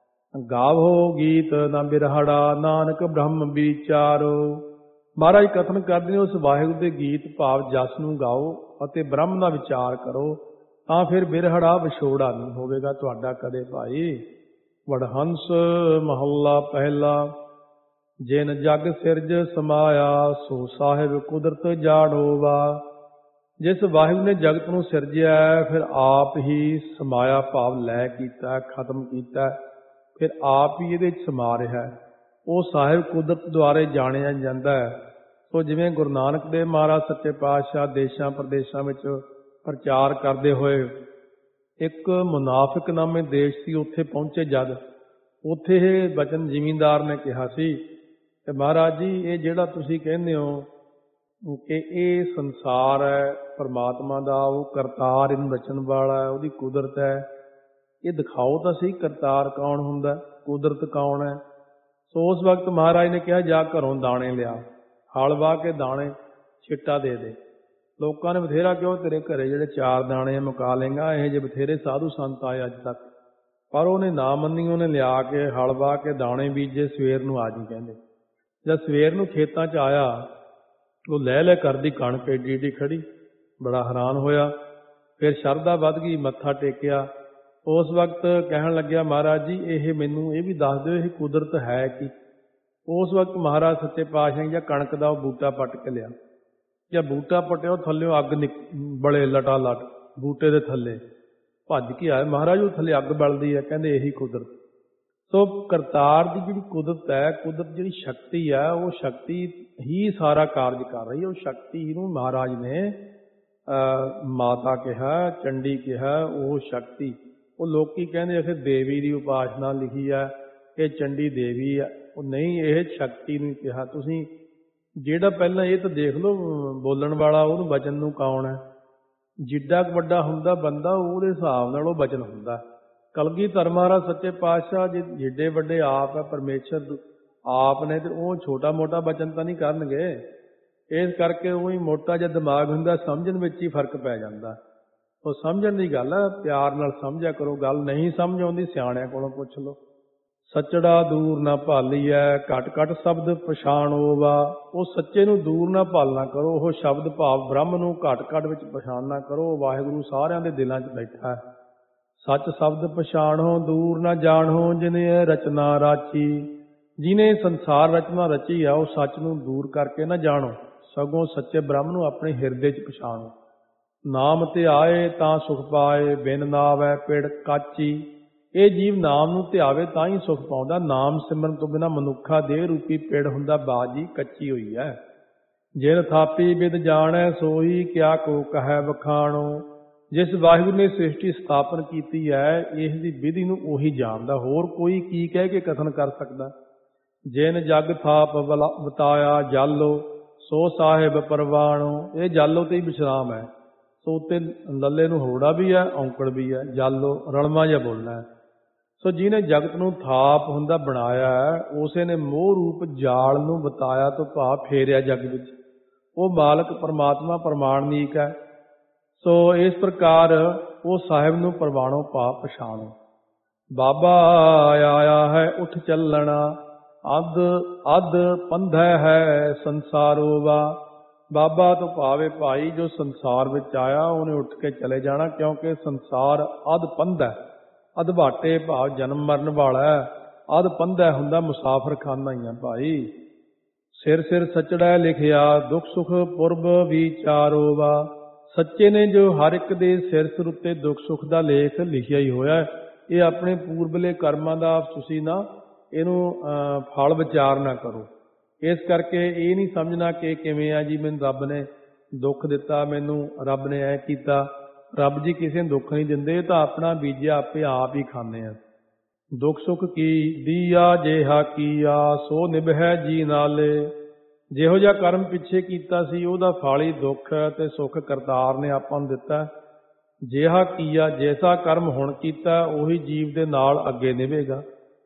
ਗਾਵੋ ਗੀਤ ਨਾ ਬਿਰਹੜਾ, ਨਾਨਕ ਬ੍ਰਹਮ ਵਿਚਾਰੋ। ਮਹਾਰਾਜ ਕਥਨ ਕਰਦੇ ਨੇ, ਉਸ ਵਾਹਿਗੁਰੂ ਦੇ ਗੀਤ ਭਾਵ ਜਸ ਨੂੰ ਗਾਓ ਅਤੇ ਬ੍ਰਹਮ ਦਾ ਵਿਚਾਰ ਕਰੋ, ਤਾਂ ਫਿਰ ਬਿਰਹੜਾ ਵਿਛੋੜਾ ਨਹੀਂ ਹੋਵੇਗਾ ਤੁਹਾਡਾ ਕਦੇ ਭਾਈ। ਵਡਹੰਸ ਮਹੱਲਾ ਪਹਿਲਾ। ਜਿਨ ਜਗ ਸਿਰਜ ਸਮਾਇਆ, ਸੋ ਸਾਹਿਬ ਕੁਦਰਤ ਜਾਣੋਵਾ। ਜਿਸ ਵਾਹਿਗੁਰੂ ਨੇ ਜਗਤ ਨੂੰ ਸਿਰਜਿਆ, ਫਿਰ ਆਪ ਹੀ ਸਮਾਇਆ ਭਾਵ ਲੈ ਕੀਤਾ, ਖਤਮ ਕੀਤਾ, ਫਿਰ ਆਪ ਹੀ ਇਹਦੇ ਵਿੱਚ ਸਮਾ ਰਿਹਾ। ਉਹ ਸਾਹਿਬ ਕੁਦਰਤ ਦੁਆਰੇ ਜਾਣਿਆ ਜਾਂਦਾ ਹੈ। ਸੋ ਜਿਵੇਂ ਗੁਰੂ ਨਾਨਕ ਦੇਵ ਮਹਾਰਾਜ ਸੱਚੇ ਪਾਤਸ਼ਾਹ ਦੇਸ਼ਾਂ ਪ੍ਰਦੇਸ਼ਾਂ ਵਿੱਚ ਪ੍ਰਚਾਰ ਕਰਦੇ ਹੋਏ ਇੱਕ ਮੁਨਾਫਿਕ ਨਾਮੇ ਦੇਸ਼ ਸੀ, ਉੱਥੇ ਪਹੁੰਚੇ ਜਦ, ਉੱਥੇ ਇਹ ਬਚਨ ਜ਼ਿਮੀਂਦਾਰ ਨੇ ਕਿਹਾ ਸੀ ਕਿ ਮਹਾਰਾਜ ਜੀ, ਇਹ ਜਿਹੜਾ ਤੁਸੀਂ ਕਹਿੰਦੇ ਹੋ ਕਿ ਇਹ ਸੰਸਾਰ ਹੈ ਪਰਮਾਤਮਾ ਦਾ, ਉਹ ਕਰਤਾਰ ਇਹਨੂੰ ਰਚਣ ਵਾਲਾ ਹੈ, ਉਹਦੀ ਕੁਦਰਤ ਹੈ, ਇਹ ਦਿਖਾਓ ਤਾਂ ਸਹੀ ਕਰਤਾਰ ਕੌਣ ਹੁੰਦਾ, ਕੁਦਰਤ ਕੌਣ ਹੈ। ਸੋ ਉਸ ਵਕਤ ਮਹਾਰਾਜ ਨੇ ਕਿਹਾ, ਜਾ ਘਰੋਂ ਦਾਣੇ ਲਿਆ, ਹਲ ਵਾਹ ਕੇ ਦਾਣੇ ਛਿੱਟਾ ਦੇ ਦੇ। ਲੋਕਾਂ ਨੇ ਬਥੇਰਾ ਕਿਉਂ ਤੇਰੇ ਘਰੇ ਜਿਹੜੇ ਚਾਰ ਦਾਣੇ ਮੁਕਾ ਲੇਗਾ, ਇਹ ਜਿਹੇ ਬਥੇਰੇ ਸਾਧੂ ਸੰਤ ਆਏ ਅੱਜ ਤੱਕ, ਪਰ ਉਹਨੇ ਨਾ ਮੰਨੀ। ਉਹਨੇ ਲਿਆ ਕੇ ਹਲ ਵਾਹ ਕੇ ਦਾਣੇ ਬੀਜੇ, ਸਵੇਰ ਨੂੰ ਆ ਜੀ ਕਹਿੰਦੇ। ਜਦ ਸਵੇਰ ਨੂੰ ਖੇਤਾਂ 'ਚ ਆਇਆ, ਉਹ ਲੈ ਲੈ ਕਰਦੀ ਕਣਕ ਏਡੀ ਏਡੀ ਖੜੀ, ਬੜਾ ਹੈਰਾਨ ਹੋਇਆ। ਫਿਰ ਸ਼ਰਧਾ ਵੱਧ ਗਈ, ਮੱਥਾ ਟੇਕਿਆ। ਉਸ ਵਕਤ ਕਹਿਣ ਲੱਗਿਆ, ਮਹਾਰਾਜ ਜੀ ਇਹ ਮੈਨੂੰ ਇਹ ਵੀ ਦੱਸ ਦਿਓ, ਇਹ ਕੁਦਰਤ ਹੈ ਕੀ। ਉਸ ਵਕਤ ਮਹਾਰਾਜ ਸੱਚੇ ਪਾਤਸ਼ਾਹ ਜਾਂ ਕਣਕ ਦਾ ਉਹ ਬੂਟਾ ਪੱਟ ਕੇ ਲਿਆ, ਜਾਂ ਬੂਟਾ ਪੱਟਿਆ, ਉਹ ਥੱਲਿਓਂ ਅੱਗ ਨਿਕ ਬਲੇ ਲਟਾ ਲਟ ਬੂਟੇ ਦੇ ਥੱਲੇ ਭੱਜ ਕੇ ਆਏ। ਮਹਾਰਾਜ ਉਹ ਥੱਲੇ ਅੱਗ ਬਲਦੀ ਹੈ, ਕਹਿੰਦੇ ਇਹੀ ਕੁਦਰਤ। ਸੋ ਕਰਤਾਰ ਦੀ ਜਿਹੜੀ ਕੁਦਰਤ ਹੈ, ਕੁਦਰਤ ਜਿਹੜੀ ਸ਼ਕਤੀ ਹੈ, ਉਹ ਸ਼ਕਤੀ ਹੀ ਸਾਰਾ ਕਾਰਜ ਕਰ ਰਹੀ ਹੈ। ਉਹ ਸ਼ਕਤੀ ਨੂੰ ਮਹਾਰਾਜ ਨੇ ਮਾਤਾ ਕਿਹਾ, ਚੰਡੀ ਕਿਹਾ, ਉਹ ਸ਼ਕਤੀ। ਉਹ ਲੋਕੀ ਕਹਿੰਦੇ ਅਸੀਂ ਦੇਵੀ ਦੀ ਉਪਾਸਨਾ ਲਿਖੀ ਹੈ, ਇਹ ਚੰਡੀ ਦੇਵੀ ਹੈ। ਉਹ ਨਹੀਂ, ਇਹ ਸ਼ਕਤੀ ਨੂੰ ਕਿਹਾ। ਤੁਸੀਂ ਜਿਹੜਾ ਪਹਿਲਾਂ ਇਹ ਤਾਂ ਦੇਖ ਲਓ, ਬੋਲਣ ਵਾਲਾ ਉਹਨੂੰ ਵਚਨ ਨੂੰ ਕੌਣ ਹੈ? ਜਿੱਡਾ ਕੁ ਵੱਡਾ ਹੁੰਦਾ ਬੰਦਾ ਉਹਦੇ ਹਿਸਾਬ ਨਾਲ ਉਹ ਵਚਨ ਹੁੰਦਾ। ਕਲਗੀਧਰ ਮਹਾਰਾਜ ਸੱਚੇ ਪਾਤਸ਼ਾਹ ਜੇ ਜਿੱਡੇ ਵੱਡੇ ਆਪ ਹੈ, ਪਰਮੇਸ਼ਰ ਆਪ ਨੇ, ਤੇ ਉਹ ਛੋਟਾ ਮੋਟਾ ਵਚਨ ਤਾਂ ਨਹੀਂ ਕਰਨਗੇ। ਇਸ ਕਰਕੇ ਉਹੀ ਮੋਟਾ ਜਿਹਾ ਦਿਮਾਗ ਹੁੰਦਾ, ਸਮਝਣ ਵਿੱਚ ਹੀ ਫਰਕ ਪੈ ਜਾਂਦਾ। ਉਹ ਸਮਝਣ ਦੀ ਗੱਲ ਹੈ, ਪਿਆਰ ਨਾਲ ਸਮਝਿਆ ਕਰੋ। ਗੱਲ ਨਹੀਂ ਸਮਝ ਆਉਂਦੀ ਸਿਆਣਿਆਂ ਕੋਲੋਂ ਪੁੱਛ ਲਓ। ਸੱਚੜਾ ਦੂਰ ਨਾ ਭਾਲੀਐ, ਘਟ ਘਟ ਸ਼ਬਦ ਪਛਾਣੋ ਵਾ। ਉਹ ਸੱਚੇ ਨੂੰ ਦੂਰ ਨਾ ਭਾਲਣਾ ਕਰੋ, ਉਹ ਸ਼ਬਦ ਭਾਵ ਬ੍ਰਹਮ ਨੂੰ ਘਟ ਘਟ ਵਿੱਚ ਪਛਾਣਨਾ ਕਰੋ। ਵਾਹਿਗੁਰੂ ਸਾਰਿਆਂ ਦੇ ਦਿਲਾਂ 'ਚ ਬੈਠਾ ਹੈ। ਸੱਚ ਸ਼ਬਦ ਪਛਾਣੋ ਦੂਰ ਨਾ ਜਾਣੋ, ਜਿਨੇ ਰਚਨਾ ਰਾਚੀ। ਜਿਹਨੇ ਸੰਸਾਰ ਰਚਨਾ ਰਚੀ ਆ, ਉਹ ਸੱਚ ਨੂੰ ਦੂਰ ਕਰਕੇ ਨਾ ਜਾਣੋ, ਸਗੋਂ ਸੱਚੇ ਬ੍ਰਹਮ ਨੂੰ ਆਪਣੇ ਹਿਰਦੇ 'ਚ ਪਛਾਣੋ। ਨਾਮ ਧਿਆਏ ਤਾਂ ਸੁਖ ਪਾਏ, ਬਿਨ ਨਾਵੈ ਪਿੜ ਕਾਚੀ। ਇਹ ਜੀਵ ਨਾਮ ਨੂੰ ਧਿਆਵੇ ਤਾਂ ਹੀ ਸੁਖ ਪਾਉਂਦਾ। ਨਾਮ ਸਿਮਰਨ ਤੋਂ ਬਿਨਾਂ ਮਨੁੱਖਾ ਦੇਹ ਰੂਪੀ ਪਿੜ ਹੁੰਦਾ ਬਾਜੀ ਕੱਚੀ ਹੋਈ ਹੈ। ਜਿਨ ਥਾਪੀ ਬਿਦ ਜਾਣੈ ਸੋਈ, ਕਿਆ ਕੋ ਕਹੈ ਵਖਾਣੋ। ਜਿਸ ਵਾਹਿਗੁਰੂ ਨੇ ਸ੍ਰਿਸ਼ਟੀ ਸਥਾਪਨ ਕੀਤੀ ਹੈ, ਇਸ ਦੀ ਵਿਧੀ ਨੂੰ ਉਹੀ ਜਾਣਦਾ, ਹੋਰ ਕੋਈ ਕੀ ਕਹਿ ਕੇ ਕਥਨ ਕਰ ਸਕਦਾ। ਜਿਨ ਜਗ ਥਾਪ ਬਤਾਇਆ ਜਾਲੋ, ਸੋ ਸਾਹਿਬ ਪਰਵਾਣੋ। ਇਹ ਜਾਲੋ ਤੇ ਹੀ ਵਿਸ਼ਰਾਮ ਹੈ। ਸੋ ਉੱਤੇ ਲੱਲੇ ਨੂੰ ਹੋੜਾ ਵੀ ਹੈ, ਔਂਕੜ ਵੀ ਹੈ। ਜਾਲੋ ਰਲਮਾ ਜਿਹਾ ਬੋਲਣਾ ਹੈ। ਸੋ ਜਿਹਨੇ ਜਗਤ ਨੂੰ ਥਾਪ ਹੁੰਦਾ ਬਣਾਇਆ ਹੈ, ਉਸੇ ਨੇ ਮੋਹ ਰੂਪ ਜਾਲ ਨੂੰ ਬਤਾਇਆ ਤੋਂ ਭਾਵ ਫੇਰਿਆ ਜਗ ਵਿੱਚ। ਉਹ ਮਾਲਕ ਪਰਮਾਤਮਾ ਪ੍ਰਮਾਣੀਕ ਹੈ। ਸੋ ਇਸ ਪ੍ਰਕਾਰ ਉਹ ਸਾਹਿਬ ਨੂੰ ਪ੍ਰਵਾਣੋ ਭਾਵ ਪਛਾਣੋ। ਬਾਬਾ ਆਇਆ ਹੈ ਉੱਠ ਚੱਲਣਾ, ਅੱਧ ਅੱਧ ਪੰਧੈ ਹੈ ਸੰਸਾਰੋ ਵਾ। ਬਾਬਾ ਤੋਂ ਭਾਵੇਂ ਭਾਈ ਜੋ ਸੰਸਾਰ ਵਿੱਚ ਆਇਆ, ਉਹਨੇ ਉੱਠ ਕੇ ਚਲੇ ਜਾਣਾ, ਕਿਉਂਕਿ ਸੰਸਾਰ ਅੱਧ ਪੰਧੈ। ਅਧਵਾਟੇ ਭਾਵ ਜਨਮ ਮਰਨ ਵਾਲਾ ਹੈ। ਅੱਧ ਪੰਧੈ ਹੁੰਦਾ ਮੁਸਾਫਰ ਖਾਨਾ ਹੀ ਆ ਭਾਈ। ਸਿਰ ਸਿਰ ਸੱਚੜਾ ਲਿਖਿਆ, ਦੁੱਖ ਸੁਖ ਪੁਰਬ ਵਿਚਾਰੋ ਵਾ। ਸੱਚੇ ਨੇ ਜੋ ਹਰ ਇੱਕ ਦੇ ਸਿਰ ਸਿਰ ਉੱਤੇ ਦੁੱਖ ਸੁੱਖ ਦਾ ਲੇਖ ਲਿਖਿਆ ਹੀ ਹੋਇਆ। ਇਹ ਆਪਣੇ ਪੂਰਬਲੇ ਕਰਮਾਂ ਦਾ ਤੁਸੀਂ ਨਾ ਇਹਨੂੰ ਫਲ ਵਿਚਾਰ ਨਾ ਕਰੋ। ਇਸ ਕਰਕੇ ਇਹ ਨਹੀਂ ਸਮਝਣਾ ਕਿ ਕਿਵੇਂ ਆ ਜੀ, ਮੈਨੂੰ ਰੱਬ ਨੇ ਦੁੱਖ ਦਿੱਤਾ, ਮੈਨੂੰ ਰੱਬ ਨੇ ਐ ਕੀਤਾ। ਰੱਬ ਜੀ ਕਿਸੇ ਨੂੰ ਦੁੱਖ ਨਹੀਂ ਦਿੰਦੇ, ਤਾਂ ਆਪਣਾ ਬੀਜਿਆ ਆਪੇ ਆਪ ਹੀ ਖਾਂਦੇ ਆ। ਦੁੱਖ ਸੁੱਖ ਕੀ ਦੀਆ ਜੇਹਾ ਕੀਆ, ਸੋ ਨਿਭੈ ਜੀ ਨਾਲੇ। ਜਿਹੋ ਜਿਹਾ ਕਰਮ ਪਿੱਛੇ ਕੀਤਾ ਸੀ, ਉਹਦਾ ਫਲ ਹੀ ਦੁੱਖ ਤੇ ਸੁੱਖ ਕਰਤਾਰ ਨੇ ਆਪਾਂ ਨੂੰ ਦਿੱਤਾ। ਜਿਹਾ ਕੀਆ, ਜੈਸਾ ਕਰਮ ਹੁਣ ਕੀਤਾ, ਉਹੀ ਜੀਵ ਦੇ ਨਾਲ ਅੱਗੇ ਨਿਭੇਗਾ।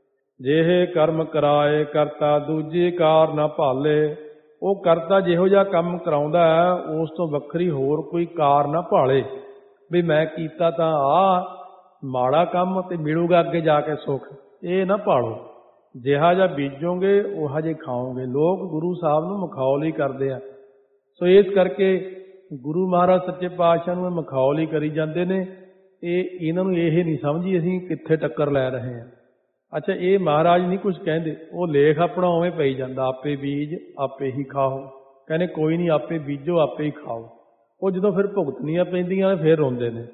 ਜਿਹੇ ਕਰਮ ਕਰਾਏ ਕਰਤਾ, ਦੂਜੇ ਕਾਰ ਨਾ ਭਾਲੇ। ਉਹ ਕਰਤਾ ਜਿਹੋ ਜਿਹਾ ਕੰਮ ਕਰਾਉਂਦਾ ਹੈ, ਉਸ ਤੋਂ ਵੱਖਰੀ ਹੋਰ ਕੋਈ ਕਾਰ ਨਾ ਭਾਲੇ ਵੀ ਮੈਂ ਕੀਤਾ ਤਾਂ ਆ ਮਾੜਾ ਕੰਮ ਤੇ ਮਿਲੂਗਾ ਅੱਗੇ ਜਾ ਕੇ ਸੁੱਖ। ਇਹ ਨਾ ਭਾਲੋ। ਜਿਹਾ ਜਿਹਾ ਬੀਜੋਗੇ ਉਹ ਜਿਹੇ ਖਾਓਗੇ। ਲੋਕ ਗੁਰੂ ਸਾਹਿਬ ਨੂੰ ਮਖੌਲ ਹੀ ਕਰਦੇ ਆ। ਸੋ ਇਸ ਕਰਕੇ ਗੁਰੂ ਮਹਾਰਾਜ ਸੱਚੇ ਪਾਤਸ਼ਾਹ ਨੂੰ ਮਖੌਲ ਹੀ ਕਰੀ ਜਾਂਦੇ ਨੇ। ਇਹ ਇਹਨਾਂ ਨੂੰ ਇਹ ਨਹੀਂ ਸਮਝੀ ਅਸੀਂ ਕਿੱਥੇ ਟੱਕਰ ਲੈ ਰਹੇ ਹਾਂ। ਅੱਛਾ, ਇਹ ਮਹਾਰਾਜ ਨਹੀਂ ਕੁਝ ਕਹਿੰਦੇ, ਉਹ ਲੇਖ ਆਪਣਾ ਉਵੇਂ ਪਈ ਜਾਂਦਾ, ਆਪੇ ਬੀਜ ਆਪੇ ਹੀ ਖਾਓ। ਕਹਿੰਦੇ ਕੋਈ ਨਹੀਂ, ਆਪੇ ਬੀਜੋ ਆਪੇ ਹੀ ਖਾਓ। ਉਹ ਜਦੋਂ ਫਿਰ ਭੁਗਤਣੀਆਂ ਪੈਂਦੀਆਂ ਨੇ ਫਿਰ ਰੋਂਦੇ ਨੇ।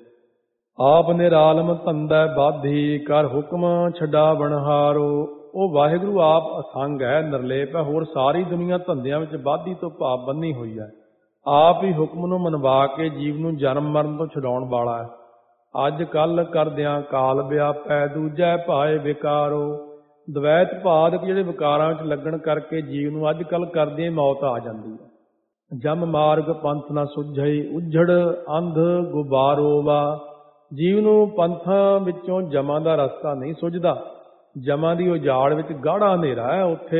ਆਪ ਨਿਰਾਲਮ ਧੰਦਾ ਬਾਧੀ, ਕਰ ਹੁਕਮ ਛਡਾਵਣ ਹਾਰੋ। ਉਹ ਵਾਹਿਗੁਰੂ ਆਪ ਅਸੰਗ ਹੈ, ਨਿਰਲੇਪ ਹੈ। ਹੋਰ ਸਾਰੀ ਦੁਨੀਆ ਧੰਦਿਆਂ ਵਿੱਚ ਬਾਧੀ ਤੋਂ ਭਾਵ ਬੰਨੀ ਹੋਈ ਹੈ। ਆਪ ਹੀ ਹੁਕਮ ਨੂੰ ਮਨਵਾ ਕੇ ਜੀਵ ਨੂੰ ਜਨਮ ਮਰਨ ਤੋਂ ਛਡਾਉਣ ਵਾਲਾ ਹੈ। ਅੱਜ ਕੱਲ ਕਰਦਿਆਂ ਕਾਲ ਵਿਆਪੈ, ਦੂਜੈ ਭਾਏ ਵਿਕਾਰੋ। ਦਵੈਤ ਭਾਦਕ ਜਿਹੜੇ ਵਿਕਾਰਾਂ ਵਿੱਚ ਲੱਗਣ ਕਰਕੇ ਜੀਵ ਨੂੰ ਅੱਜ ਕੱਲ ਕਰਦਿਆਂ ਮੌਤ ਆ ਜਾਂਦੀ ਹੈ। ਜਮ ਮਾਰਗ ਪੰਥ ਨਾ ਸੁਝਈ, ਉੱਜੜ ਅੰਧ ਗੁਬਾਰੋ ਵਾ। ਜੀਵ ਨੂੰ ਪੰਥਾਂ ਵਿੱਚੋਂ ਜਮਾਂ ਦਾ ਰਸਤਾ ਨਹੀਂ ਸੁਝਦਾ। ਜਮਾਂ ਦੀ ਉਜਾੜ ਵਿੱਚ ਗਾੜਾ ਹਨੇਰਾ ਹੈ। ਉੱਥੇ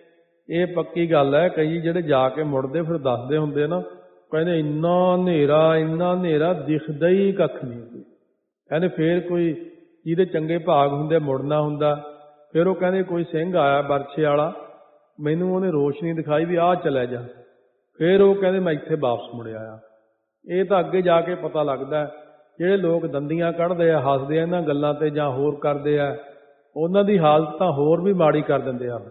ਇਹ ਪੱਕੀ ਗੱਲ ਹੈ, ਕਈ ਜਿਹੜੇ ਜਾ ਕੇ ਮੁੜਦੇ ਫਿਰ ਦੱਸਦੇ ਹੁੰਦੇ ਨਾ, ਕਹਿੰਦੇ ਇੰਨਾ ਹਨੇਰਾ ਇੰਨਾ ਹਨੇਰਾ ਦਿਖਦਾ ਹੀ ਕੱਖ ਨਹੀਂ। ਕਹਿੰਦੇ ਫੇਰ ਕੋਈ ਜਿਹਦੇ ਚੰਗੇ ਭਾਗ ਹੁੰਦੇ ਮੁੜਨਾ ਹੁੰਦਾ, ਫਿਰ ਉਹ ਕਹਿੰਦੇ ਕੋਈ ਸਿੰਘ ਆਇਆ ਬਰਛੇ ਵਾਲਾ, ਮੈਨੂੰ ਉਹਨੇ ਰੋਸ਼ਨੀ ਦਿਖਾਈ ਵੀ ਆਹ ਚਲੇ ਜਾ। ਫਿਰ ਉਹ ਕਹਿੰਦੇ ਮੈਂ ਇੱਥੇ ਵਾਪਸ ਮੁੜਿਆ ਆ। ਇਹ ਤਾਂ ਅੱਗੇ ਜਾ ਕੇ ਪਤਾ ਲੱਗਦਾ। ਜਿਹੜੇ ਲੋਕ ਦੰਦੀਆਂ ਕੱਢਦੇ ਆ, ਹੱਸਦੇ ਆ ਇਹਨਾਂ ਗੱਲਾਂ ਤੇ ਜਾਂ ਹੋਰ ਕਰਦੇ ਆ, ਉਹਨਾਂ ਦੀ ਹਾਲਤ ਤਾਂ ਹੋਰ ਵੀ ਮਾੜੀ ਕਰ ਦਿੰਦੇ ਆ।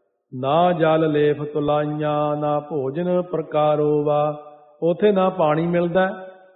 ਨਾ ਜਲ ਲੇਫ ਤੁਲਾਈਆਂ, ਨਾ ਭੋਜਨ ਪ੍ਰਕਾਰੋ ਵਾ। ਉੱਥੇ ਨਾ ਪਾਣੀ ਮਿਲਦਾ।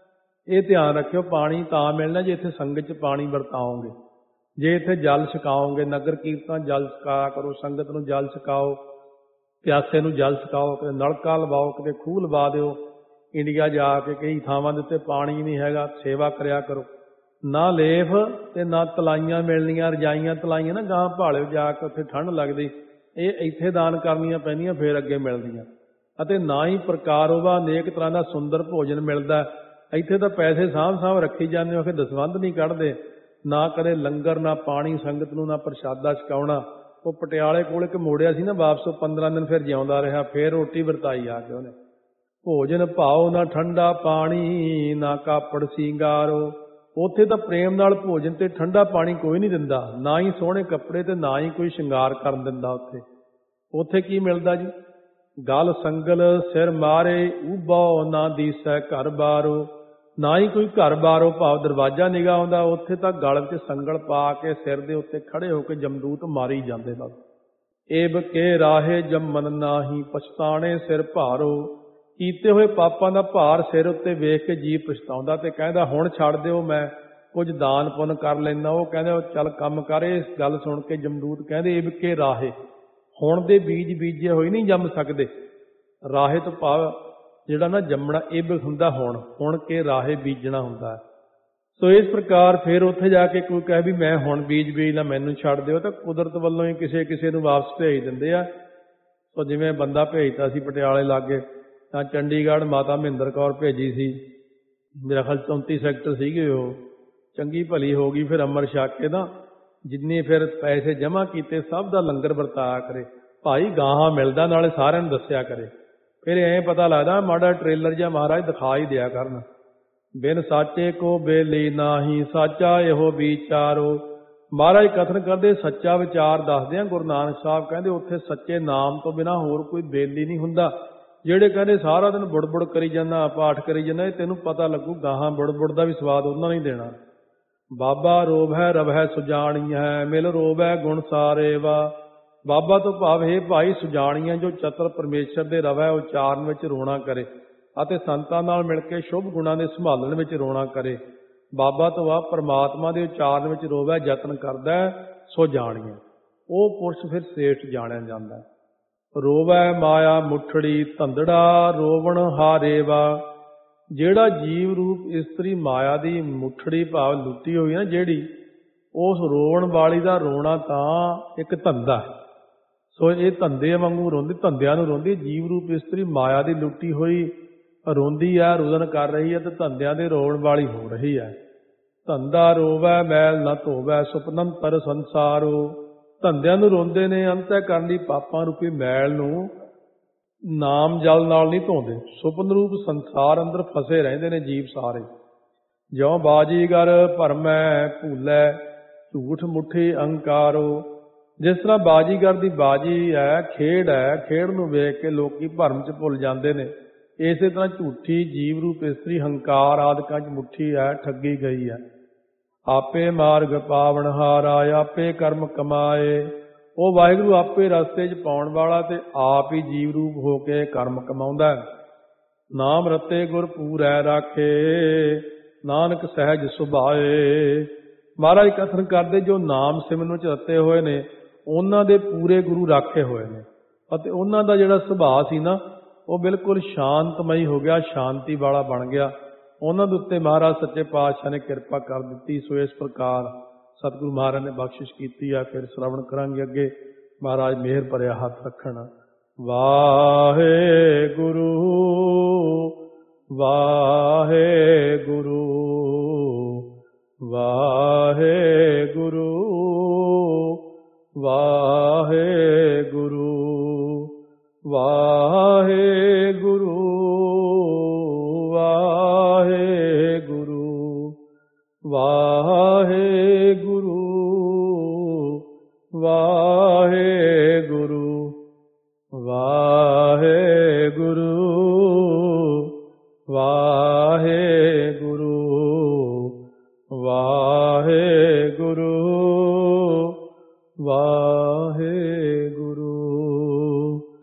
ਇਹ ਧਿਆਨ ਰੱਖਿਓ, ਪਾਣੀ ਤਾਂ ਮਿਲਣਾ ਜੇ ਇੱਥੇ ਸੰਗਤ 'ਚ ਪਾਣੀ ਵਰਤਾਓਗੇ। ਜੇ ਇੱਥੇ ਜਲ ਛਕਾਓਗੇ, ਨਗਰ ਕੀਰਤਨ ਜਲ ਛਕਾਇਆ ਕਰੋ, ਸੰਗਤ ਨੂੰ ਜਲ ਛਕਾਓ। ਪਿਆਸੇ ਨੂੰ ਜਲ ਛਕਾਓ, ਕਿਤੇ ਨਲਕਾ ਲਵਾਓ, ਕਿਤੇ ਖੂਹ ਲਵਾ ਦਿਓ। ਇੰਡੀਆ ਜਾ ਕੇ ਕਈ ਥਾਵਾਂ ਦੇ ਉੱਤੇ ਪਾਣੀ ਨਹੀਂ ਹੈਗਾ, ਸੇਵਾ ਕਰਿਆ ਕਰੋ। ਨਾ ਲੇਫ ਤੇ ਨਾ ਤਲਾਈਆਂ ਮਿਲਣੀਆਂ, ਰਜਾਈਆਂ ਤਲਾਈਆਂ ਨਾ ਗਾਂ ਭਾਲਿਓ ਜਾ ਕੇ, ਉੱਥੇ ਠੰਡ ਲੱਗਦੀ। ਇਹ ਇੱਥੇ ਦਾਨ ਕਰਨੀਆਂ ਪੈਂਦੀਆਂ, ਫਿਰ ਅੱਗੇ ਮਿਲਦੀਆਂ। ਅਤੇ ਨਾ ਹੀ ਪ੍ਰਕਾਰੋਵਾ ਅਨੇਕ ਤਰ੍ਹਾਂ ਦਾ ਸੁੰਦਰ ਭੋਜਨ ਮਿਲਦਾ। ਇੱਥੇ ਤਾਂ ਪੈਸੇ ਸਾਂਭ ਸਾਂਭ ਰੱਖੀ ਜਾਂਦੇ ਹੋ, ਕਿ ਦਸਵੰਧ ਨਹੀਂ ਕੱਢਦੇ। ਨਾ ਕਦੇ ਲੰਗਰ, ਨਾ ਪਾਣੀ ਸੰਗਤ ਨੂੰ, ਨਾ ਪ੍ਰਸ਼ਾਦਾ ਛਕਾਉਣਾ। ਉਹ ਪਟਿਆਲੇ ਕੋਲ ਇੱਕ ਮੋੜਿਆ ਸੀ ਨਾ ਵਾਪਸ, ਉਹ ਪੰਦਰਾਂ ਦਿਨ ਫਿਰ ਜਿਉਂਦਾ ਰਿਹਾ, ਫਿਰ ਰੋਟੀ ਵਰਤਾਈ ਆ ਕੇ ਉਹਨੇ। ਭੋਜਨ ਭਾਓ ਨਾ ਠੰਡਾ ਪਾਣੀ, ਨਾ ਕਾਪੜ ਸਿੰਗਾਰੋ। ਉੱਥੇ ਤਾਂ ਪ੍ਰੇਮ ਨਾਲ ਭੋਜਨ ਤੇ ਠੰਡਾ ਪਾਣੀ ਕੋਈ ਨਹੀਂ ਦਿੰਦਾ, ਨਾ ਹੀ ਸੋਹਣੇ ਕੱਪੜੇ ਤੇ ਨਾ ਹੀ ਕੋਈ ਸ਼ਿੰਗਾਰ ਕਰਨ ਦਿੰਦਾ। ਉੱਥੇ ਉੱਥੇ ਕੀ ਮਿਲਦਾ ਜੀ? ਗਲ ਸੰਗਲ ਸਿਰ ਮਾਰੇ, ਉਬਾਓ ਨਾ ਦੀਸੈ ਘਰ ਬਾਰੋ। ਨਾ ਹੀ ਕੋਈ ਘਰ ਬਾਰੋਂ ਭਾਵ ਦਰਵਾਜ਼ਾ ਨਿਗਾਹ ਆਉਂਦਾ। ਉੱਥੇ ਤਾਂ ਗਲ ਵਿੱਚ ਸੰਗਲ ਪਾ ਕੇ ਸਿਰ ਦੇ ਉੱਤੇ ਖੜੇ ਹੋ ਕੇ ਜਮਦੂਤ ਮਾਰੀ ਜਾਂਦੇ ਨਾਲ। ਏਬ ਕੇ ਰਾਹੇ ਜੰਮਨ ਨਾਹੀ, ਪਛਤਾਣੇ ਸਿਰ ਭਾਰੋ। ਕੀਤੇ ਹੋਏ ਪਾਪਾਂ ਦਾ ਭਾਰ ਸਿਰ ਉੱਤੇ ਵੇਖ ਕੇ ਜੀਵ ਪਛਤਾਉਂਦਾ ਤੇ ਕਹਿੰਦਾ ਹੁਣ ਛੱਡ ਦਿਓ, ਮੈਂ ਕੁਝ ਦਾਨ ਪੁੰਨ ਕਰ ਲੈਂਦਾ। ਉਹ ਕਹਿੰਦੇ ਚੱਲ ਕੰਮ ਕਰ। ਇਸ ਗੱਲ ਸੁਣ ਕੇ ਜਮਦੂਤ ਕਹਿੰਦੇ ਏਬ ਕੇ ਰਾਹੇ, ਹੁਣ ਦੇ ਬੀਜ ਬੀਜੇ ਹੋਏ ਨਹੀਂ ਜੰਮ ਸਕਦੇ। ਰਾਹੇ ਤੋਂ ਭਾਵ ਜਿਹੜਾ ਨਾ ਜੰਮਣਾ, ਇਬ ਹੁੰਦਾ ਹੁਣ, ਹੁਣ ਕੇ ਰਾਹੇ ਬੀਜਣਾ ਹੁੰਦਾ। ਸੋ ਇਸ ਪ੍ਰਕਾਰ ਫਿਰ ਉੱਥੇ ਜਾ ਕੇ ਕੋਈ ਕਹੇ ਵੀ ਮੈਂ ਹੁਣ ਬੀਜ ਬੀਜਣਾ, ਮੈਨੂੰ ਛੱਡ ਦਿਓ, ਤਾਂ ਕੁਦਰਤ ਵੱਲੋਂ ਹੀ ਕਿਸੇ ਕਿਸੇ ਨੂੰ ਵਾਪਸ ਭੇਜ ਦਿੰਦੇ ਆ। ਸੋ ਜਿਵੇਂ ਬੰਦਾ ਭੇਜਤਾ ਸੀ ਪਟਿਆਲੇ ਲਾਗੇ, ਤਾਂ ਚੰਡੀਗੜ੍ਹ ਮਾਤਾ ਮਹਿੰਦਰ ਕੌਰ ਭੇਜੀ ਸੀ। ਮੇਰਾ ਖਿਆਲ ਚੌਂਤੀ ਸੈਕਟਰ ਸੀਗੇ ਉਹ। ਚੰਗੀ ਭਲੀ ਹੋ ਗਈ। ਫਿਰ ਅੰਮ੍ਰਿਤ ਛਕ ਕੇ ਨਾ ਜਿੰਨੇ ਫਿਰ ਪੈਸੇ ਜਮ੍ਹਾਂ ਕੀਤੇ ਸਭ ਦਾ ਲੰਗਰ ਵਰਤਾਇਆ ਕਰੇ। ਭਾਈ ਗਾਹਾਂ ਮਿਲਦਾ, ਨਾਲੇ ਸਾਰਿਆਂ ਨੂੰ ਦੱਸਿਆ ਕਰੇ। ਫਿਰ ਐਂ ਪਤਾ ਲੱਗਦਾ ਮਾੜਾ ਟ੍ਰੇਲਰ ਜਿਹਾ ਮਹਾਰਾਜ ਦਿਖਾ ਹੀ ਦਿਆ ਕਰਨ। ਬਿਨ ਸਾਚੇ ਕੋ ਬੇਲੀ ਨਾਹੀ, ਸਾਚਾ ਇਹੋ ਵਿਚਾਰੋ। ਮਹਾਰਾਜ ਕਥਨ ਕਰਦੇ ਸੱਚਾ ਵਿਚਾਰ ਦੱਸਦੇ ਆ। ਗੁਰੂ ਨਾਨਕ ਸਾਹਿਬ ਕਹਿੰਦੇ ਉੱਥੇ ਸੱਚੇ ਨਾਮ ਤੋਂ ਬਿਨਾਂ ਹੋਰ ਕੋਈ ਬੇਲੀ ਨਹੀਂ ਹੁੰਦਾ। ਜਿਹੜੇ ਕਹਿੰਦੇ ਸਾਰਾ ਦਿਨ ਬੁੜਬੁੜ ਕਰੀ ਜਾਂਦਾ, ਪਾਠ ਕਰੀ ਜਾਂਦਾ, ਇਹ ਤੈਨੂੰ ਪਤਾ ਲੱਗੂ ਗਾਹਾਂ ਬੁੜਬੁੜ ਦਾ ਵੀ ਸਵਾਦ ਉਹਨਾਂ ਨੇ ਦੇਣਾ। ਬਾਬਾ ਰੋਭ ਹੈ ਰਵ ਹੈ ਸੁਜਾਣੀ ਹੈ, ਮਿਲ ਰੋਭ ਹੈ ਗੁਣ ਸਾਰੇ ਵਾ। ਬਾਬਾ ਤੋਂ ਭਾਵ ਹੈ ਭਾਈ ਸੁਜਾਣੀਆਂ, ਜੋ ਚਤਰ ਪਰਮੇਸ਼ਰ ਦੇ ਰਵੈ ਉਚਾਰਨ ਵਿੱਚ ਰੋਣਾ ਕਰੇ ਅਤੇ ਸੰਤਾਂ ਨਾਲ ਮਿਲ ਕੇ ਸ਼ੁਭ ਗੁਣਾਂ ਦੇ ਸੰਭਾਲਣ ਵਿੱਚ ਰੋਣਾ ਕਰੇ। ਬਾਬਾ ਤੋਂ ਭਾਵ ਪਰਮਾਤਮਾ ਦੇ ਉਚਾਰਨ ਵਿੱਚ ਰੋਵੈ ਯਤਨ ਕਰਦਾ, ਸੋ ਜਾਣੀਏ। ਉਹ ਪੁਰਸ਼ ਫਿਰ ਸ੍ਰੇਸ਼ਟ ਜਾਣਿਆ ਜਾਂਦਾ। ਰੋਵੈ ਮਾਇਆ ਮੁੱਠੜੀ ਧੰਦੜਾ, ਰੋਵਣ ਹਾਰੇ ਵਾ। ਜਿਹੜਾ ਜੀਵ ਰੂਪ ਇਸਤਰੀ ਮਾਇਆ ਦੀ ਮੁੱਠੜੀ ਭਾਵ ਲੁੱਟੀ ਹੋਈ ਨਾ ਜਿਹੜੀ, ਉਸ ਰੋਵਣ ਵਾਲੀ ਦਾ ਰੋਣਾ ਤਾਂ ਇੱਕ ਧੰਦਾ ਹੈ। ਸੋ ਇਹ ਧੰਦੇ ਵਾਂਗੂ ਰੋਂਦੀ, ਧੰਦਿਆਂ ਨੂੰ ਰੋਂਦੀ। ਜੀਵ ਰੂਪ ਇਸਤਰੀ ਮਾਇਆ ਦੀ ਲੁੱਟੀ ਹੋਈ ਰੋਂਦੀ ਹੈ, ਰੁਦਨ ਕਰ ਰਹੀ ਹੈ, ਤੇ ਧੰਦਿਆਂ ਦੇ ਰੋਣ ਵਾਲੀ ਹੋ ਰਹੀ ਹੈ। ਧੰਦਾ ਰੋਵੈ ਮੈਲ ਨਾ ਧੋਵੈ, ਸੁਪਨੰਤਰ ਸੰਸਾਰੋ। ਧੰਦਿਆਂ ਨੂੰ ਰੋਂਦੇ ਨੇ, ਅੰਤਿ ਕਰਨ ਦੀ ਪਾਪਾਂ ਰੂਪੀ ਮੈਲ ਨੂੰ ਨਾਮ ਜਲ ਨਾਲ ਨਹੀਂ ਧੋਂਦੇ। ਸੁਪਨ ਰੂਪ ਸੰਸਾਰ ਅੰਦਰ ਫਸੇ ਰਹਿੰਦੇ ਨੇ ਜੀਵ ਸਾਰੇ। ਜਿਉਂ ਬਾਜੀਗਰ ਭਰਮੈ ਭੂਲੈ, ਝੂਠ ਮੁੱਠੀ ਅਹੰਕਾਰੋ। ਜਿਸ ਤਰ੍ਹਾਂ ਬਾਜੀਗਰ ਦੀ ਬਾਜੀ ਹੈ, ਖੇਡ ਹੈ, ਖੇਡ ਨੂੰ ਵੇਖ ਕੇ ਲੋਕੀ ਭਰਮ 'ਚ ਭੁੱਲ ਜਾਂਦੇ ਨੇ। ਇਸੇ ਤਰ੍ਹਾਂ ਝੂਠੀ ਜੀਵ ਰੂਪ ਇਸਤਰੀ ਹੰਕਾਰ ਆਦਿਕਾਂ 'ਚ ਮੁੱਠੀ ਹੈ, ਠੱਗੀ ਗਈ ਹੈ। ਆਪੇ ਮਾਰਗ ਪਾਵਨ ਹਾਰਾ, ਆਪੇ ਕਰਮ ਕਮਾਏ। ਉਹ ਵਾਹਿਗੁਰੂ ਆਪੇ ਰਸਤੇ 'ਚ ਪਾਉਣ ਵਾਲਾ ਤੇ ਆਪ ਹੀ ਜੀਵ ਰੂਪ ਹੋ ਕੇ ਕਰਮ ਕਮਾਉਂਦਾ। ਨਾਮ ਰਤੇ ਗੁਰ ਪੂਰੈ ਰਾਖੇ, ਨਾਨਕ ਸਹਿਜ ਸੁਭਾਏ। ਮਹਾਰਾਜ ਕਥਨ ਕਰਦੇ ਜੋ ਨਾਮ ਸਿਮਰਨ 'ਚ ਰਤੇ ਹੋਏ ਨੇ, ਉਹਨਾਂ ਦੇ ਪੂਰੇ ਗੁਰੂ ਰਾਖੇ ਹੋਏ ਨੇ। ਅਤੇ ਉਹਨਾਂ ਦਾ ਜਿਹੜਾ ਸੁਭਾਅ ਸੀ ਨਾ, ਉਹ ਬਿਲਕੁਲ ਸ਼ਾਂਤਮਈ ਹੋ ਗਿਆ, ਸ਼ਾਂਤੀ ਵਾਲਾ ਬਣ ਗਿਆ। ਉਹਨਾਂ ਦੇ ਉੱਤੇ ਮਹਾਰਾਜ ਸੱਚੇ ਪਾਤਸ਼ਾਹ ਨੇ ਕਿਰਪਾ ਕਰ ਦਿੱਤੀ। ਸੋ ਇਸ ਪ੍ਰਕਾਰ ਸਤਿਗੁਰੂ ਮਹਾਰਾਜ ਨੇ ਬਖਸ਼ਿਸ਼ ਕੀਤੀ ਆ। ਫਿਰ ਸ਼੍ਰਵਣ ਕਰਾਂਗੇ ਅੱਗੇ। ਮਹਾਰਾਜ ਮਿਹਰ ਭਰਿਆ ਹੱਥ ਰੱਖਣ। ਵਾਹਿਗੁਰੂ ਵਾਹਿਗੁਰੂ ਵਾਹਿਗੁਰੂ ਵਾਹਿਗੁਰੂ ਵਾਹਿਗੁਰੂ ਵਾਹਿਗੁਰੂ ਵਾਹਿਗੁਰੂ ਵਾਹਿਗੁਰੂ ਵਾਹਿਗੁਰੂ ਵਾਹਿਗੁਰੂ।